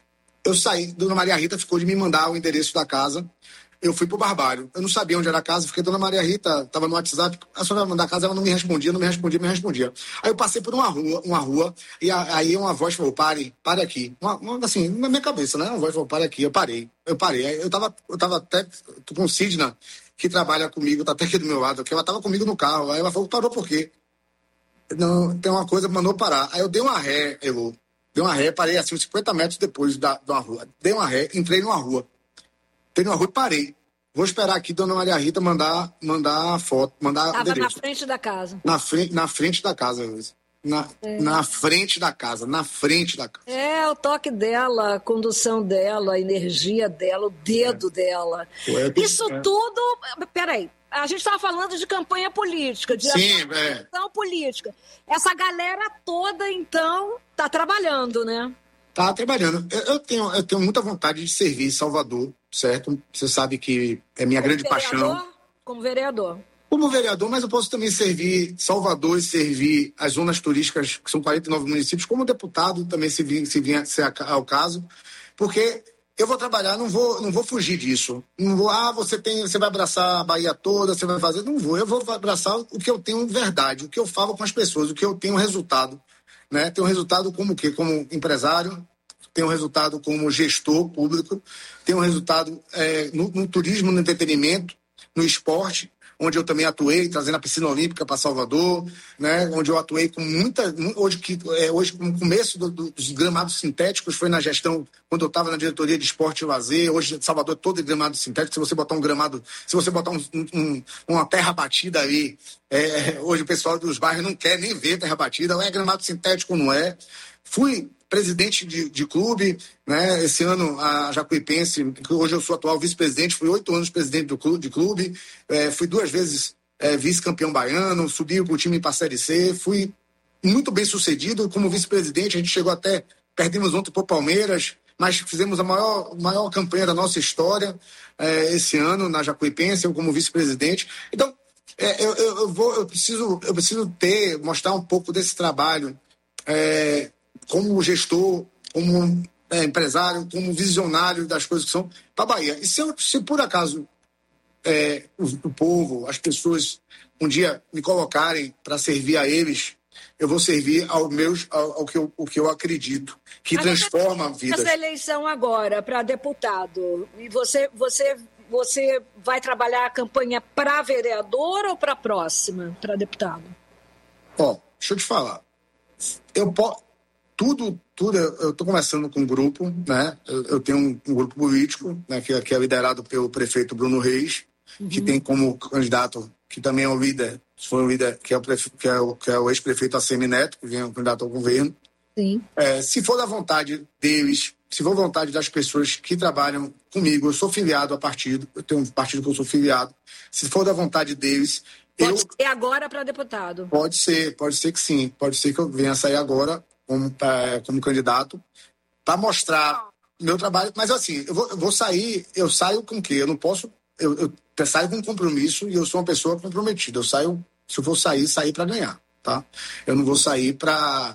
Eu saí, Dona Maria Rita ficou de me mandar o endereço da casa. Eu fui pro Barbalho. Eu não sabia onde era a casa, fiquei, Dona Maria Rita, tava no WhatsApp, a senhora vai mandar a casa, ela não me respondia, não me respondia, me respondia. Aí eu passei por uma rua, uma rua, e a, aí uma voz falou, pare, pare aqui. Uma, uma, assim, na minha cabeça, né? Uma voz falou, pare aqui, eu parei, eu parei. Aí eu tava, eu tava até com Sidna, que trabalha comigo, tá até aqui do meu lado, que ela tava comigo no carro. Aí ela falou, parou por quê? Não, tem uma coisa, mandou parar. Aí eu dei uma ré, eu dei uma ré, parei assim, uns cinquenta metros depois da, de uma rua. Dei uma ré, entrei numa rua. Entrei numa rua e parei. Vou esperar aqui Dona Maria Rita mandar, mandar a foto, mandar Tava na frente da casa. Na frente, na frente da casa, na, é. na frente da casa, na frente da casa. É, o toque dela, a condução dela, a energia dela, o dedo é. dela. É. Isso é. tudo... Peraí, a gente estava falando de campanha política, de Sim, ação é. política. Essa galera toda, então, tá trabalhando, né? Tá trabalhando. Eu, eu, tenho, eu tenho muita vontade de servir Salvador, certo? Você sabe que é minha como grande vereador, paixão. Como vereador. como vereador, mas eu posso também servir Salvador e servir as zonas turísticas, que são quarenta e nove municípios, como deputado também, se vinha, se vinha se ao caso, porque eu vou trabalhar, não vou, não vou fugir disso. Não vou, ah, você, tem, você vai abraçar a Bahia toda, você vai fazer... Não vou, eu vou abraçar o que eu tenho verdade, o que eu falo com as pessoas, o que eu tenho resultado. Né? Tenho resultado como o quê? Como empresário, tenho resultado como gestor público, tenho resultado é, no, no turismo, no entretenimento, no esporte, onde eu também atuei, trazendo a piscina olímpica para Salvador, né? Onde eu atuei com muita... Hoje, que, é, hoje no começo do, do, dos gramados sintéticos, foi na gestão, quando eu estava na diretoria de esporte e lazer. Hoje, Salvador é todo gramado sintético. Se você botar um gramado... Se você botar um, um, uma terra batida aí, é, hoje o pessoal dos bairros não quer nem ver terra batida. É gramado sintético, não é? Fui presidente de, de clube, né? Esse ano a Jacuipense, hoje eu sou atual vice-presidente, fui oito anos presidente do clube, de clube, é, fui duas vezes é, vice-campeão baiano, subi o time para a Série C, fui muito bem sucedido como vice-presidente. A gente chegou até, perdemos ontem para o Palmeiras, mas fizemos a maior, maior campanha da nossa história é, esse ano na Jacuipense, eu como vice-presidente. Então, é, eu, eu, eu, vou, eu, preciso, eu preciso ter, mostrar um pouco desse trabalho é, como gestor, como é, empresário, como visionário das coisas que são para a Bahia. E se, eu, se por acaso é, o, o povo, as pessoas, um dia me colocarem para servir a eles, eu vou servir ao, meus, ao, ao que, eu, o que eu acredito, que a transforma vidas. Essa eleição agora para deputado, e você, você, você vai trabalhar a campanha para vereador ou para a próxima, para deputado? Ó, deixa eu te falar. Eu posso... Tudo, tudo, eu estou conversando com um grupo, né? Eu, eu tenho um, um grupo político, né? que, que é liderado pelo prefeito Bruno Reis, uhum. que tem como candidato, que também é o líder, foi o líder, que é o, prefe, que é o, que é o ex-prefeito Assemi Neto, que vem o candidato ao governo. Sim. É, se for da vontade deles, se for da vontade das pessoas que trabalham comigo, eu sou filiado a partido, eu tenho um partido que eu sou filiado, se for da vontade deles... Pode eu, ser agora para deputado? Pode ser, pode ser que sim, pode ser que eu venha sair agora como, pra, como candidato, para mostrar meu trabalho. Mas assim, eu vou, eu vou sair, eu saio com o quê? Eu não posso, eu, eu saio com um compromisso e eu sou uma pessoa comprometida. Eu saio, se eu for sair, sair para ganhar, tá? Eu não vou sair para,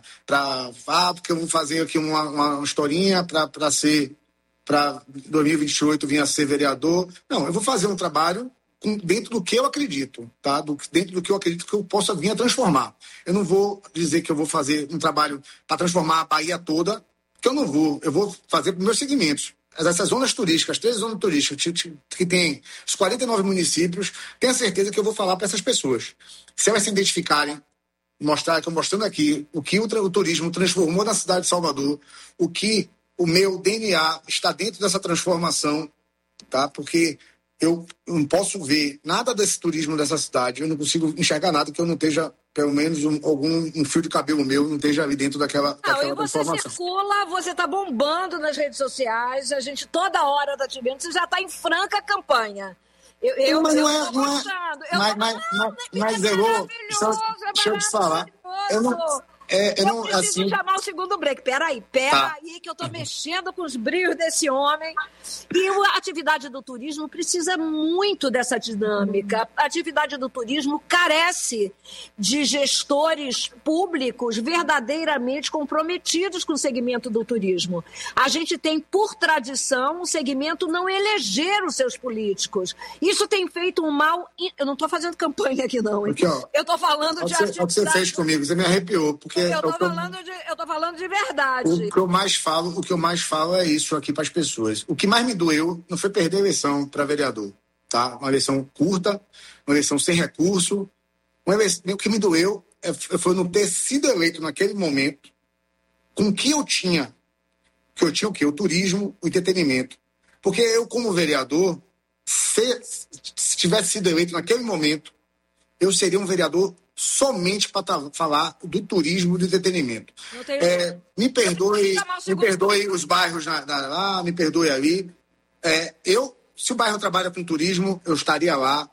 ah, porque eu vou fazer aqui uma, uma historinha para ser, para dois mil e vinte e oito vir a ser vereador. Não, eu vou fazer um trabalho dentro do que eu acredito, tá? Do, dentro do que eu acredito que eu possa vir a transformar. Eu não vou dizer que eu vou fazer um trabalho para transformar a Bahia toda, que eu não vou. Eu vou fazer para os meus segmentos. Essas zonas turísticas, três zonas turísticas, que tem os quarenta e nove municípios, tenho a certeza que eu vou falar para essas pessoas. Se elas se identificarem, mostrar, que eu mostrando aqui, o que o, o turismo transformou na cidade de Salvador, o que o meu D N A está dentro dessa transformação, tá? Porque... eu não posso ver nada desse turismo dessa cidade, eu não consigo enxergar nada que eu não esteja, pelo menos um, algum um fio de cabelo meu não esteja ali dentro daquela, não, daquela e você transformação. Circula, você está bombando nas redes sociais, a gente toda hora está te vendo, você já está em franca campanha. Eu, eu, mas não eu é, não é, eu mas, mas, mas, mas Elô, deixa, deixa eu te falar, eu não... É, eu, eu não, preciso assim... chamar o segundo break. Peraí, peraí, tá. que eu tô mexendo com os brilhos desse homem. E a atividade do turismo precisa muito dessa dinâmica. A atividade do turismo carece de gestores públicos verdadeiramente comprometidos com o segmento do turismo. A gente tem, por tradição, o segmento não eleger os seus políticos. Isso tem feito um mal... Eu não estou fazendo campanha aqui, não. Hein? Aqui, ó, eu estou falando de atividade... É o que você fez comigo, você me arrepiou, porque... Eu tô, falando de, eu tô falando de verdade. O que eu mais falo, o que eu mais falo é isso aqui para as pessoas. O que mais me doeu não foi perder a eleição para vereador, tá? Uma eleição curta, uma eleição sem recurso. Uma eleição, o que me doeu é, foi não ter sido eleito naquele momento com o que eu tinha. Que eu tinha o quê? O turismo, o entretenimento. Porque eu, como vereador, se, se tivesse sido eleito naquele momento, eu seria um vereador somente para falar do turismo e do entretenimento. É, me perdoe, me perdoe os bairros na, na, lá, me perdoe ali. É, eu, se o bairro trabalha com turismo, eu estaria lá,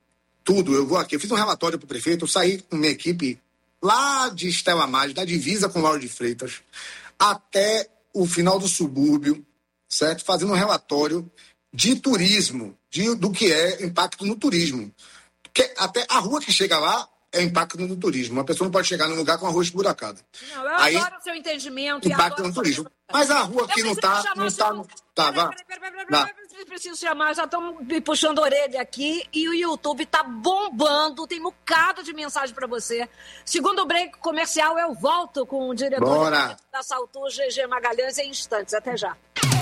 tudo. Eu vou aqui, eu fiz um relatório para o prefeito, eu saí com minha equipe lá de Estela Maris, da divisa com Lauro de Freitas, até o final do subúrbio, certo? Fazendo um relatório de turismo, de, do que é impacto no turismo. Que até a rua que chega lá é impacto no turismo. Uma pessoa não pode chegar num lugar com a rua esburacada. Não, eu Aí, adoro o seu entendimento. impacto no turismo. Mas a rua aqui não está... Não tá, não tá, vá. Preciso chamar, já estão me puxando a orelha aqui e o YouTube está bombando, tem um bocado de mensagem para você. Segundo o break comercial, eu volto com o diretor Bora. da Saltur, G G Magalhães, em instantes. Até já.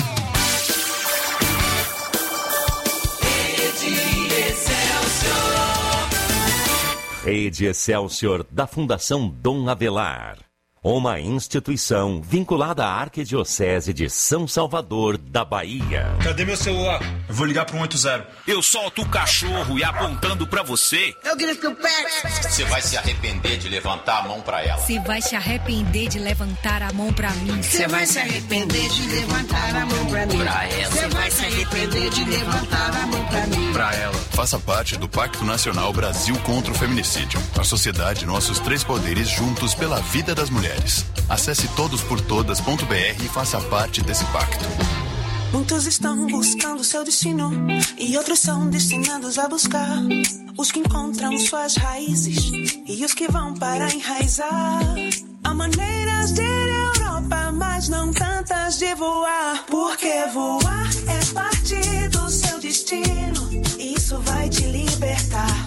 Rede Excelsior. Rede Excelsior da Fundação Dom Avelar. Uma instituição vinculada à Arquidiocese de São Salvador, da Bahia. Cadê meu celular? Eu vou ligar para um oito zero. Eu solto o cachorro e apontando para você. Eu grito o pé. Você vai se arrepender de levantar a mão para ela. Você vai se arrepender de levantar a mão para mim. Você vai se arrepender de levantar a mão para mim. Pra ela. Você vai se arrepender de levantar a mão para mim. Pra ela. Faça parte do Pacto Nacional Brasil contra o Feminicídio. A sociedade, nossos três poderes juntos pela vida das mulheres. Acesse todos por todas ponto b r e faça parte desse pacto. Muitos estão buscando seu destino e outros são destinados a buscar. Os que encontram suas raízes e os que vão para enraizar. Há maneiras de ir à Europa, mas não tantas de voar. Porque voar é parte do seu destino. Isso vai te libertar.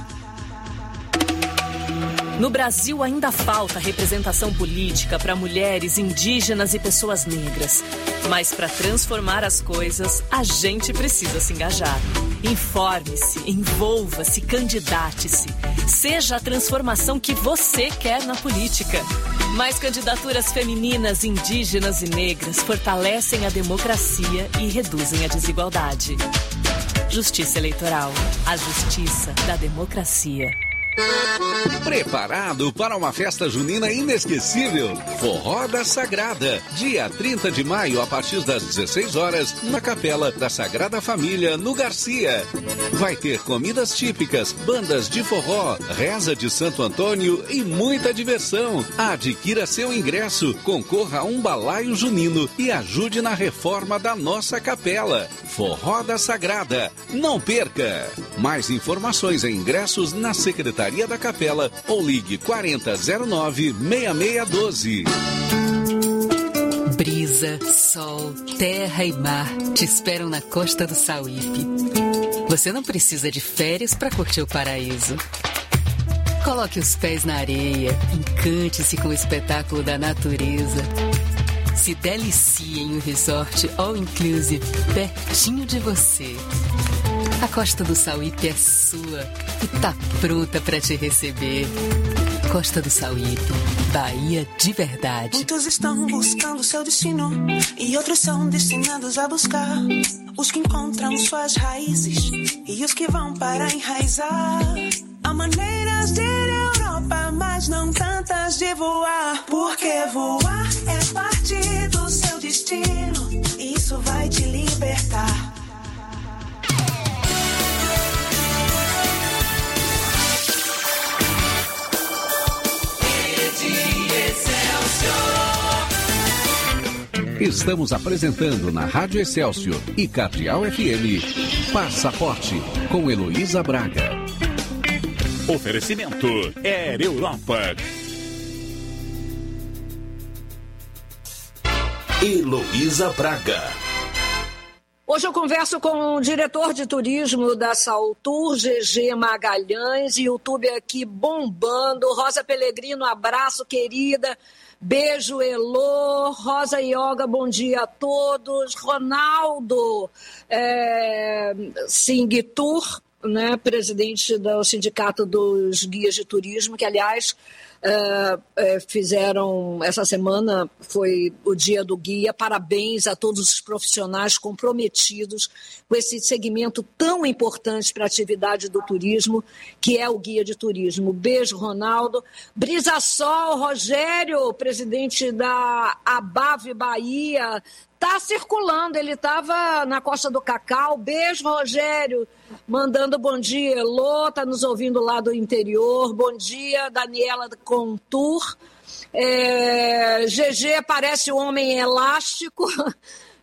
No Brasil ainda falta representação política para mulheres, indígenas e pessoas negras. Mas para transformar as coisas, a gente precisa se engajar. Informe-se, envolva-se, candidate-se. Seja a transformação que você quer na política. Mais candidaturas femininas, indígenas e negras fortalecem a democracia e reduzem a desigualdade. Justiça Eleitoral. A justiça da democracia. Preparado para uma festa junina inesquecível? Forró da Sagrada, dia trinta de maio, a partir das dezesseis horas, na Capela da Sagrada Família, no Garcia. Vai ter comidas típicas, bandas de forró, reza de Santo Antônio e muita diversão. Adquira seu ingresso, concorra a um balaio junino e ajude na reforma da nossa capela. Forró da Sagrada, não perca! Mais informações e ingressos na Secretaria da Capela ou ligue quarenta zero nove, seis seis um dois. Brisa, sol, terra e mar te esperam na Costa do Sauípe. Você não precisa de férias para curtir o paraíso. Coloque os pés na areia, encante-se com o espetáculo da natureza. Se delicie em um resort all-inclusive pertinho de você. A Costa do Sauípe é sua e tá pronta para te receber. Costa do Sauípe, Bahia de verdade. Muitos estão buscando seu destino e outros são destinados a buscar. Os que encontram suas raízes e os que vão para enraizar. Há maneiras de ir à Europa, mas não tantas de voar. Porque voar é parte do seu destino. Isso vai te libertar. Estamos apresentando na Rádio Excelsior e Cardeal F M, Passaporte, com Heloísa Braga. Oferecimento Air Europa. Heloísa Braga. Hoje eu converso com o diretor de turismo da Saltur, G G Magalhães, YouTube aqui bombando. Rosa Pellegrino, abraço, querida. Beijo, Elô. Rosa Yoga, bom dia a todos. Ronaldo é, Singtur, né, presidente do Sindicato dos Guias de Turismo, que, aliás, é, é, fizeram, essa semana foi o dia do guia. Parabéns a todos os profissionais comprometidos com esse segmento tão importante para a atividade do turismo, que é o guia de turismo. Beijo, Ronaldo. Brisasol, Rogério, presidente da Abave Bahia, está circulando, ele estava na Costa do Cacau. Beijo, Rogério, mandando bom dia. Elô, está nos ouvindo lá do interior. Bom dia, Daniela Contur. É, G G parece um homem elástico.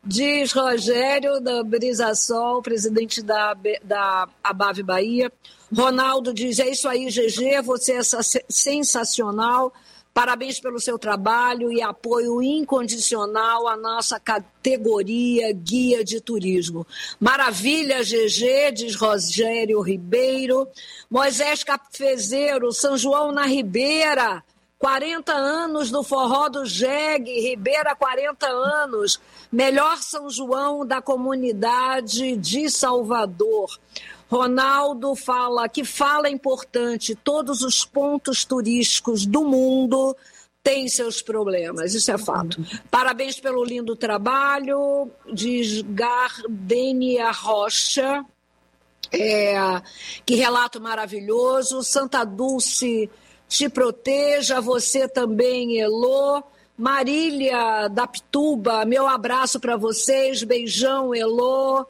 Diz Rogério, da Brisasol, presidente da, da Abave Bahia. Ronaldo diz, é isso aí, G G, você é sensacional. Parabéns pelo seu trabalho e apoio incondicional à nossa categoria Guia de Turismo. Maravilha, G G, diz Rogério Ribeiro. Moisés Cafezeiro, São João na Ribeira, quarenta anos do Forró do Jegue, Ribeira, quarenta anos. Melhor São João da comunidade de Salvador. Ronaldo fala que fala importante, todos os pontos turísticos do mundo têm seus problemas, isso é fato. Parabéns pelo lindo trabalho, diz Gardenia Rocha, é, que relato maravilhoso. Santa Dulce te proteja, você também, Elô. Marília da Pituba, meu abraço para vocês, beijão, Elô.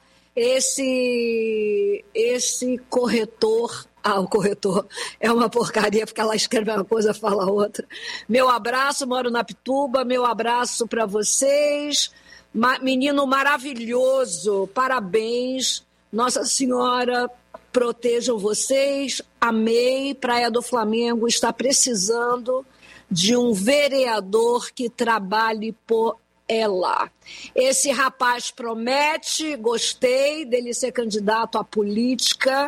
Esse, esse corretor, ah, o corretor é uma porcaria, porque ela escreve uma coisa, fala outra. Meu abraço, moro na Pituba, meu abraço para vocês. Ma- menino maravilhoso, parabéns. Nossa Senhora protejam vocês. Amei. Praia do Flamengo está precisando de um vereador que trabalhe por ela. Esse rapaz promete, gostei dele ser candidato à política.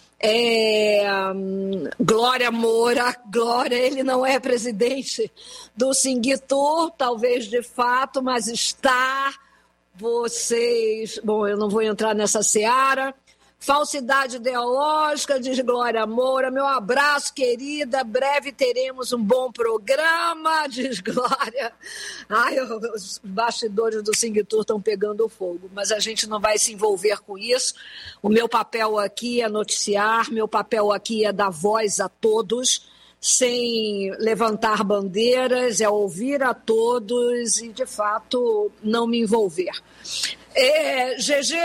É, Glória Moura, Glória, ele não é presidente do Singuitur, talvez de fato, mas está. Vocês, bom, eu não vou entrar nessa seara. Falsidade ideológica, diz Glória Moura. Meu abraço, querida. Breve teremos um bom programa, diz Glória. Ai, os bastidores do Singuitur estão pegando fogo, mas a gente não vai se envolver com isso. O meu papel aqui é noticiar, meu papel aqui é dar voz a todos, sem levantar bandeiras, é ouvir a todos e, de fato, não me envolver. É, G G...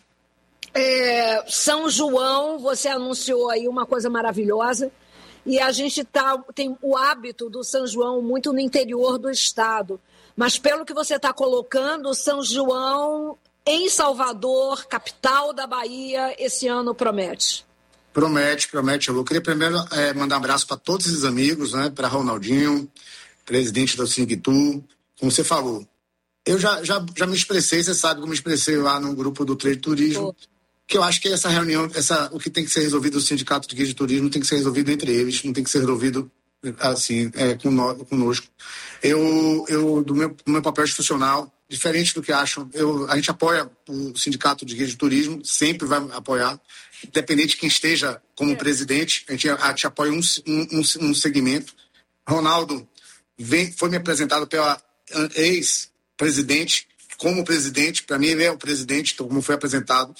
É, São João, você anunciou aí uma coisa maravilhosa, e a gente tá, tem o hábito do São João muito no interior do estado, mas pelo que você está colocando, São João em Salvador, capital da Bahia, esse ano promete. Promete, promete. Eu queria primeiro é, mandar um abraço para todos os amigos, né, para Ronaldinho, presidente do Singuitur, como você falou. Eu já, já, já me expressei, você sabe que eu me expressei lá no grupo do Trade Turismo, oh. que eu acho que essa reunião, essa, o que tem que ser resolvido no Sindicato de Guia de Turismo tem que ser resolvido entre eles, não tem que ser resolvido assim, é, conosco. Eu, eu do, meu, do meu papel institucional, diferente do que acham, eu, a gente apoia o Sindicato de Guia de Turismo, sempre vai apoiar, independente de quem esteja como é. presidente, a gente, a gente apoia um, um, um segmento. Ronaldo vem, foi me apresentado pela ex-presidente, como presidente, para mim ele é o presidente, então, como foi apresentado,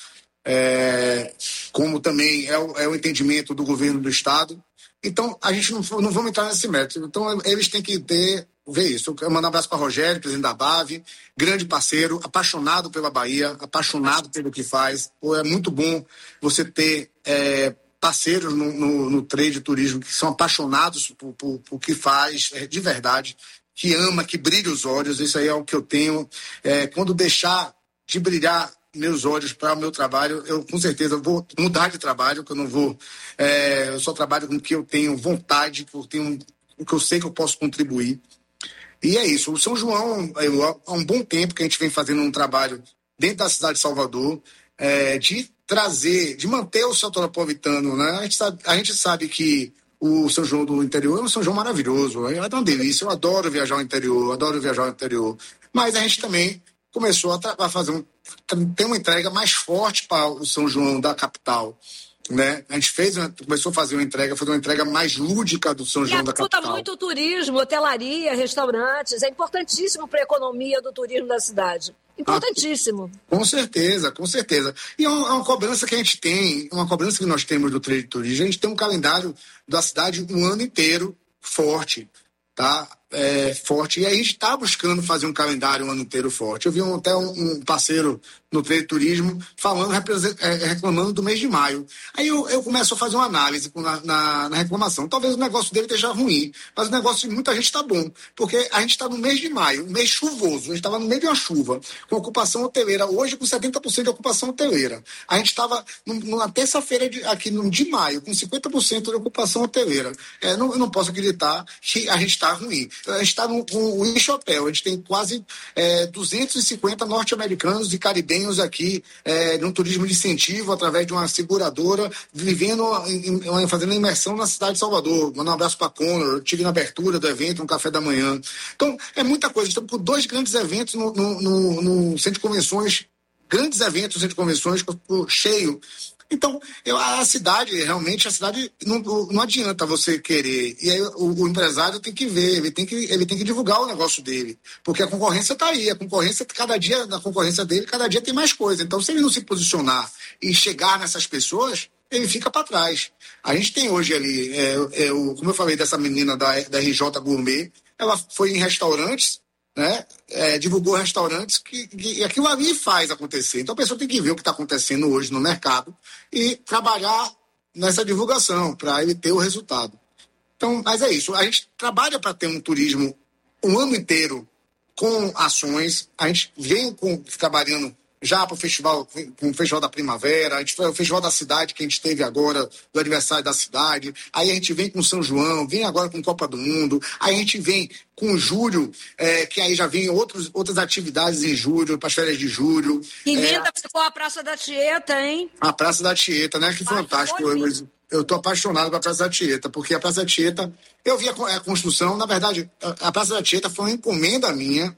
É, como também é o, é o entendimento do governo do estado. Então a gente não, não vamos entrar nesse método, então eles têm que ter, ver isso. Eu quero mandar um abraço para Rogério, presidente da B A V, grande parceiro, apaixonado pela Bahia, apaixonado pelo que faz. Pô, é muito bom você ter é, parceiros no, no, no trade turismo que são apaixonados por, por, por que faz, é, de verdade, que ama, que brilha os olhos. Isso aí é o que eu tenho. É, quando deixar de brilhar meus olhos para o meu trabalho, eu com certeza vou mudar de trabalho, que eu não vou, é, eu só trabalho com o que eu tenho vontade, que eu tenho, o que eu sei que eu posso contribuir. E é isso. O São João, há um bom tempo que a gente vem fazendo um trabalho dentro da cidade de Salvador, é, de trazer, de manter o soteropolitano, né? A gente sabe, a gente sabe que o São João do interior é um São João maravilhoso, é uma delícia, eu adoro viajar ao interior, eu adoro viajar ao interior, mas a gente também começou a, tra- a fazer um, ter uma entrega mais forte para o São João da capital, né? A gente fez, começou a fazer uma entrega, fazer uma entrega mais lúdica do São João da capital. E muito turismo, hotelaria, restaurantes, é importantíssimo para a economia do turismo da cidade. Importantíssimo. Ah, com certeza, com certeza. E é uma, é uma cobrança que a gente tem, uma cobrança que nós temos do trade turismo, a gente tem um calendário da cidade um ano inteiro forte, tá? é, forte, e a gente está buscando fazer um calendário um ano inteiro forte. Eu vi um, até um, um parceiro no Trade Turismo falando, reclamando do mês de maio. Aí eu, eu começo a fazer uma análise na, na, na reclamação. Talvez o negócio dele esteja ruim, mas o negócio de muita gente está bom, porque a gente está no mês de maio, um mês chuvoso, a gente estava no meio de uma chuva, com ocupação hoteleira, hoje com setenta por cento de ocupação hoteleira. A gente estava na terça-feira de, aqui no, de maio, com cinquenta por cento de ocupação hoteleira. É, não, eu não posso acreditar que a gente está ruim. A gente está com o Wish Hotel, a gente tem quase é, duzentos e cinquenta norte-americanos e caribenhos aqui é, no turismo de incentivo, através de uma seguradora, vivendo, em, fazendo imersão na cidade de Salvador. Mando um abraço para a Conor, eu tive na abertura do evento, um café da manhã. Então, é muita coisa. Estamos com dois grandes eventos no, no, no, no centro de convenções, grandes eventos no centro de convenções, cheio. Então, eu, a cidade, realmente, a cidade não, não adianta você querer. E aí o, o empresário tem que ver, ele tem que, ele tem que divulgar o negócio dele. Porque a concorrência está aí. A concorrência, cada dia, na concorrência dele, cada dia tem mais coisa. Então, se ele não se posicionar e chegar nessas pessoas, ele fica para trás. A gente tem hoje ali, é, é, o, como eu falei dessa menina da, da R J Gourmet, ela foi em restaurantes, né? É, divulgou restaurantes que, que, que aquilo ali faz acontecer. Então a pessoa tem que ver o que está acontecendo hoje no mercado e trabalhar nessa divulgação para ele ter o resultado. Então, mas é isso, a gente trabalha para ter um turismo um ano inteiro com ações, a gente vem com, trabalhando já para o festival, com o Festival da Primavera, a gente foi o Festival da Cidade que a gente teve agora, do aniversário da cidade, aí a gente vem com São João, vem agora com Copa do Mundo, aí a gente vem com julho, é, que aí já vem outros, outras atividades em julho, para as férias de julho. Que linda é, ficou a Praça da Tieta, hein? A Praça da Tieta, né? Que fantástico. Eu, eu tô apaixonado pela Praça da Tieta, porque a Praça da Tieta, eu vi a, a construção, na verdade, a, a Praça da Tieta foi uma encomenda minha,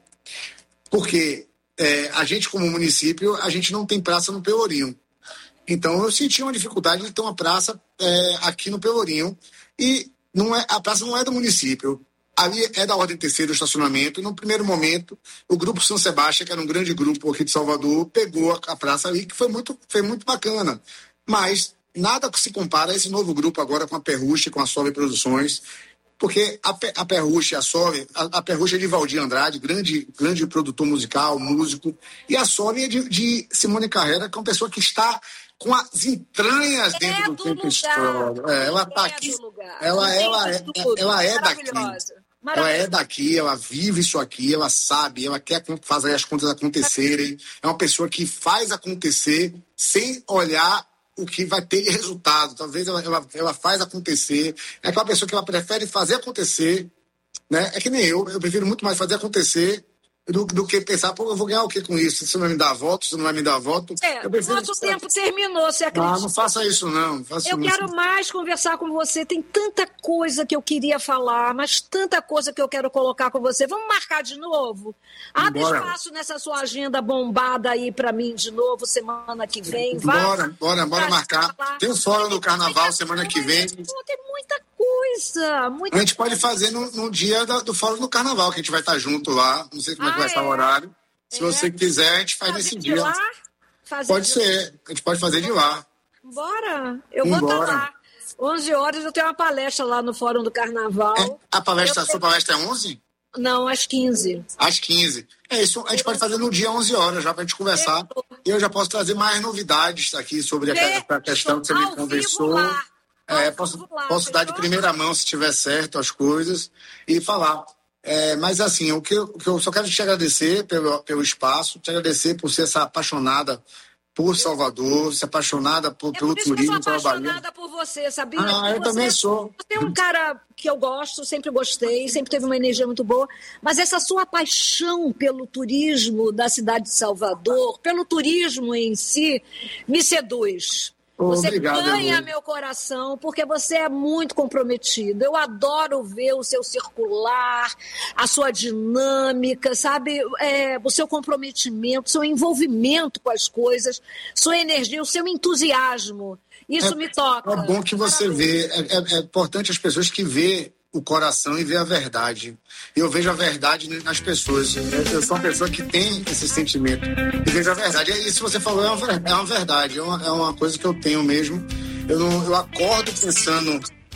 porque É, a gente, como município, a gente não tem praça no Pelourinho. Então, eu senti uma dificuldade de ter uma praça é, aqui no Pelourinho. E não é, a praça não é do município. Ali é da Ordem Terceira do estacionamento. E, no primeiro momento, o Grupo São Sebastião, que era um grande grupo aqui de Salvador, pegou a, a praça ali, que foi muito, foi muito bacana. Mas nada que se compara a esse novo grupo agora com a Perruche, com a Sove Produções. Porque a, a Perruche, a Sove, a, a Perruche é de Valdir Andrade, grande, grande produtor musical, músico, e a Sove é de, de Simone Carrera, que é uma pessoa que está com as entranhas é dentro do tempo histórico. É, ela está aqui, ela, ela, é, ela é daqui. Ela é daqui, ela vive isso aqui, ela sabe, ela quer fazer as contas acontecerem. É uma pessoa que faz acontecer sem olhar o que vai ter resultado. Talvez ela, ela, ela faz acontecer. É aquela pessoa que ela prefere fazer acontecer, né? É que nem eu, eu prefiro muito mais fazer acontecer do, do que pensar, pô, eu vou ganhar o que com isso? Você não vai me dar voto, você não vai me dar voto. É, nosso tempo terminou, você acredita? Ah, não faça isso não. Faça eu isso. quero mais conversar com você, tem tanta coisa que eu queria falar, mas tanta coisa que eu quero colocar com você. Vamos marcar de novo? Abre Bora. espaço nessa sua agenda bombada aí pra mim de novo, semana que vem. Vai. Bora, bora, bora marcar. Tem o fórum do Carnaval semana que vem. Pô, tem muita coisa, muita A gente pode fazer no, no dia da, do fórum do Carnaval, que a gente vai estar junto lá. Não sei como ah, é que vai estar é? o horário. Se é. você quiser, a gente faz fazer nesse dia. Lá? Fazer pode ser, lá. a gente pode fazer de lá. Bora, eu Embora. vou estar lá. onze horas eu tenho uma palestra lá no Fórum do Carnaval. É, a palestra, eu... a sua palestra é onze? Não, às quinze. Às quinze. É isso, a gente pode fazer no dia onze horas já para a gente conversar. E eu já posso trazer mais novidades aqui sobre a, a questão que você me conversou. É, posso posso dar de primeira mão, se tiver certo, as coisas e falar. É, mas assim, o que, eu, o que eu só quero te agradecer pelo, pelo espaço, te agradecer por ser essa apaixonada por Salvador, ser apaixonada por, é pelo por turismo trabalhado. Eu sou apaixonada por você, sabia? Ah, eu você, também sou. Você é um cara que eu gosto, sempre gostei, sempre teve uma energia muito boa, mas essa sua paixão pelo turismo da cidade de Salvador, pelo turismo em si, me seduz. Você Obrigado, ganha amor. meu coração porque você é muito comprometido. Eu adoro ver o seu circular, a sua dinâmica, sabe? É, o seu comprometimento, o seu envolvimento com as coisas, sua energia, o seu entusiasmo. Isso é, me toca. É bom que você vê. É, é, é importante as pessoas que vê o coração e vê a verdade. Eu vejo a verdade nas pessoas. Eu sou uma pessoa que tem esse sentimento. E vejo a verdade. E isso que você falou é uma, é uma verdade. É uma, é uma coisa que eu tenho mesmo. Eu, não, eu acordo pensando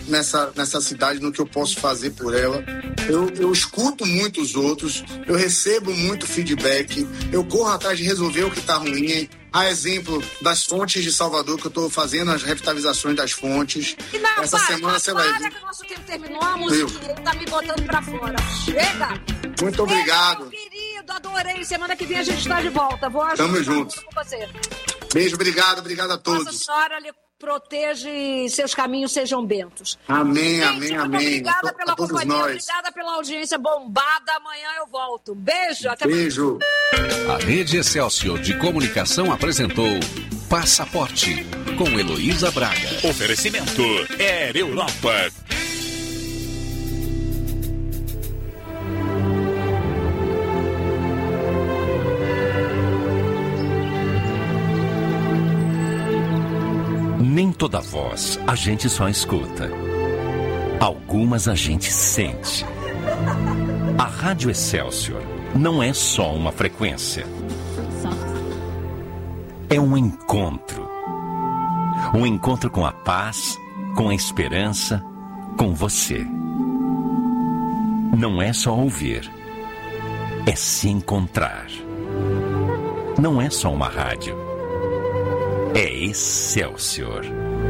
nessa, nessa cidade, no que eu posso fazer por ela. Eu, eu escuto muito os outros, eu recebo muito feedback, eu corro atrás de resolver o que está ruim. A exemplo das fontes de Salvador, que eu estou fazendo as revitalizações das fontes. E não, Essa pai, semana você vai ver. Para que o nosso tempo terminou, a musiquinha tá me botando pra fora. Chega! Muito obrigado. Meu querido, adorei. Semana que vem a gente está de volta. Vou ajudar Tamo junto. com você. Beijo, obrigado, obrigado a todos. Nossa Senhora lhe proteja e seus caminhos sejam bentos. Amém, Gente, amém, muito amém. Obrigada a pela todos companhia, nós. obrigada pela audiência bombada. Amanhã eu volto. Beijo, até Beijo. A Rede Excelsior de Comunicação apresentou Passaporte, com Heloísa Braga. Oferecimento Air Europa. Nem toda voz a gente só escuta. Algumas a gente sente. A Rádio Excelsior não é só uma frequência. É um encontro. Um encontro com a paz, com a esperança, com você. Não é só ouvir. É se encontrar. Não é só uma rádio. É Excelsior.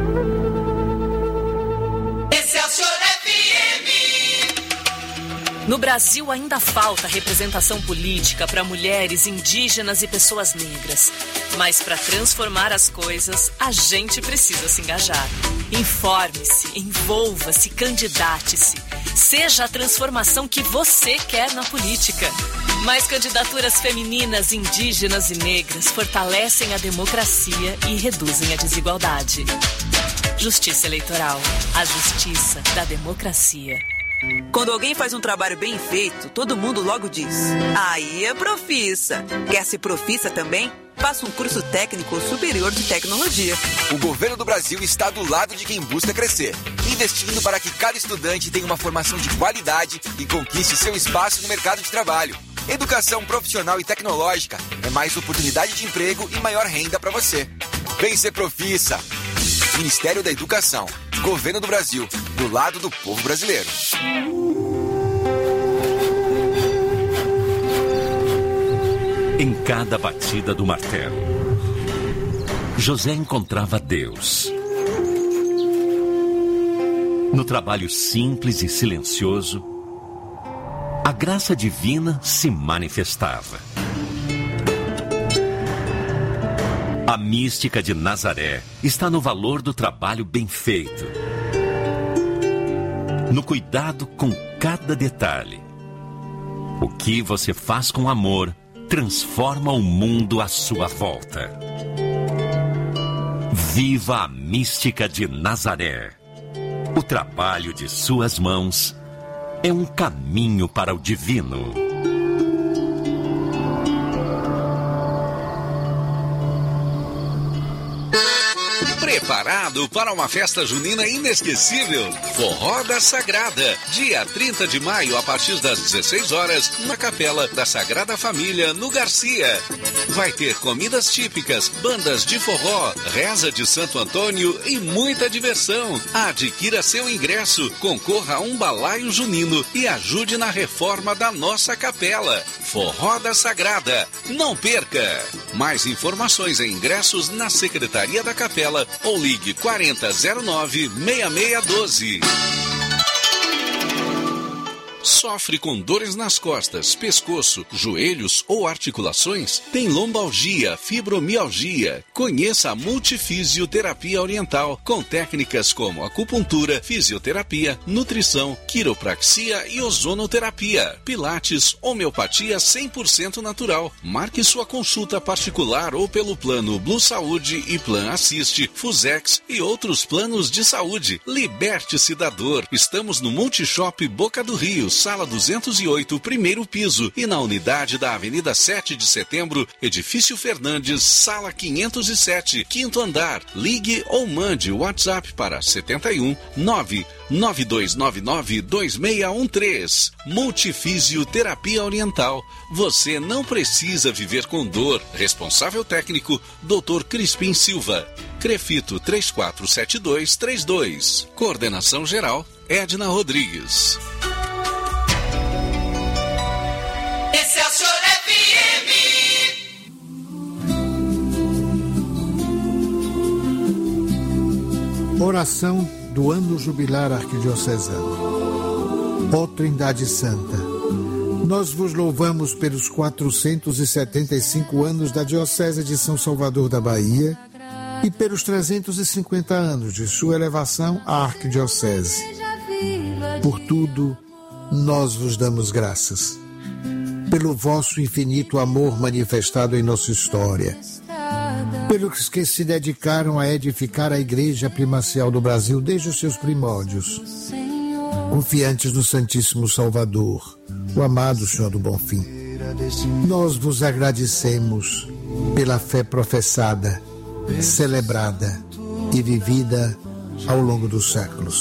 Excelsior F M. No Brasil ainda falta representação política para mulheres, indígenas e pessoas negras. Mas para transformar as coisas, a gente precisa se engajar. Informe-se, envolva-se, candidate-se. Seja a transformação que você quer na política. Mais candidaturas femininas, indígenas e negras fortalecem a democracia e reduzem a desigualdade. Justiça Eleitoral. A justiça da democracia. Quando alguém faz um trabalho bem feito, todo mundo logo diz: aí é profissa. Quer ser profissa também? Faça um curso técnico ou superior de tecnologia. O governo do Brasil está do lado de quem busca crescer, investindo para que cada estudante tenha uma formação de qualidade e conquiste seu espaço no mercado de trabalho. Educação profissional e tecnológica é mais oportunidade de emprego e maior renda para você. Vem ser profissa. Ministério da Educação. Governo do Brasil. Do lado do povo brasileiro. Em cada batida do martelo, José encontrava Deus. No trabalho simples e silencioso, a graça divina se manifestava. A mística de Nazaré está no valor do trabalho bem feito, no cuidado com cada detalhe. O que você faz com amor transforma o mundo à sua volta. Viva a mística de Nazaré. O trabalho de suas mãos é um caminho para o divino. Preparado para uma festa junina inesquecível? Forró da Sagrada, dia trinta de maio, a partir das dezesseis horas, na Capela da Sagrada Família, no Garcia. Vai ter comidas típicas, bandas de forró, reza de Santo Antônio e muita diversão. Adquira seu ingresso, concorra a um balaio junino e ajude na reforma da nossa capela. Forró da Sagrada, não perca! Mais informações e ingressos na Secretaria da Capela ou ligue quarenta zero nove, seis seis um dois. Sofre com dores nas costas, pescoço, joelhos ou articulações? Tem lombalgia, fibromialgia? Conheça a Multifisioterapia Oriental, com técnicas como acupuntura, fisioterapia, nutrição, quiropraxia e ozonoterapia, pilates, homeopatia cem por cento natural. Marque sua consulta particular ou pelo plano Blue Saúde e Plan Assiste, Fusex e outros planos de saúde. Liberte-se da dor. Estamos no Multishop Boca do Rio, sala duzentos e oito, primeiro piso, e na unidade da Avenida sete de Setembro, Edifício Fernandes, sala quinhentos e sete, quinto andar. Ligue ou mande o WhatsApp para setenta e um, nove nove dois nove nove, dois seis um três. Multifisioterapia Oriental. Você não precisa viver com dor. Responsável técnico, doutor Crispim Silva. Crefito três quatro sete dois três dois. Coordenação geral, Edna Rodrigues. Excelsior F M. Oração do ano jubilar arquidiocesano. Ó Trindade Santa, nós vos louvamos pelos quatrocentos e setenta e cinco anos da Diocese de São Salvador da Bahia e pelos trezentos e cinquenta anos de sua elevação à arquidiocese. Por tudo, nós vos damos graças. Pelo vosso infinito amor manifestado em nossa história, pelos que se dedicaram a edificar a Igreja Primacial do Brasil desde os seus primórdios, confiantes no Santíssimo Salvador, o amado Senhor do Bonfim. Nós vos agradecemos pela fé professada, celebrada e vivida ao longo dos séculos.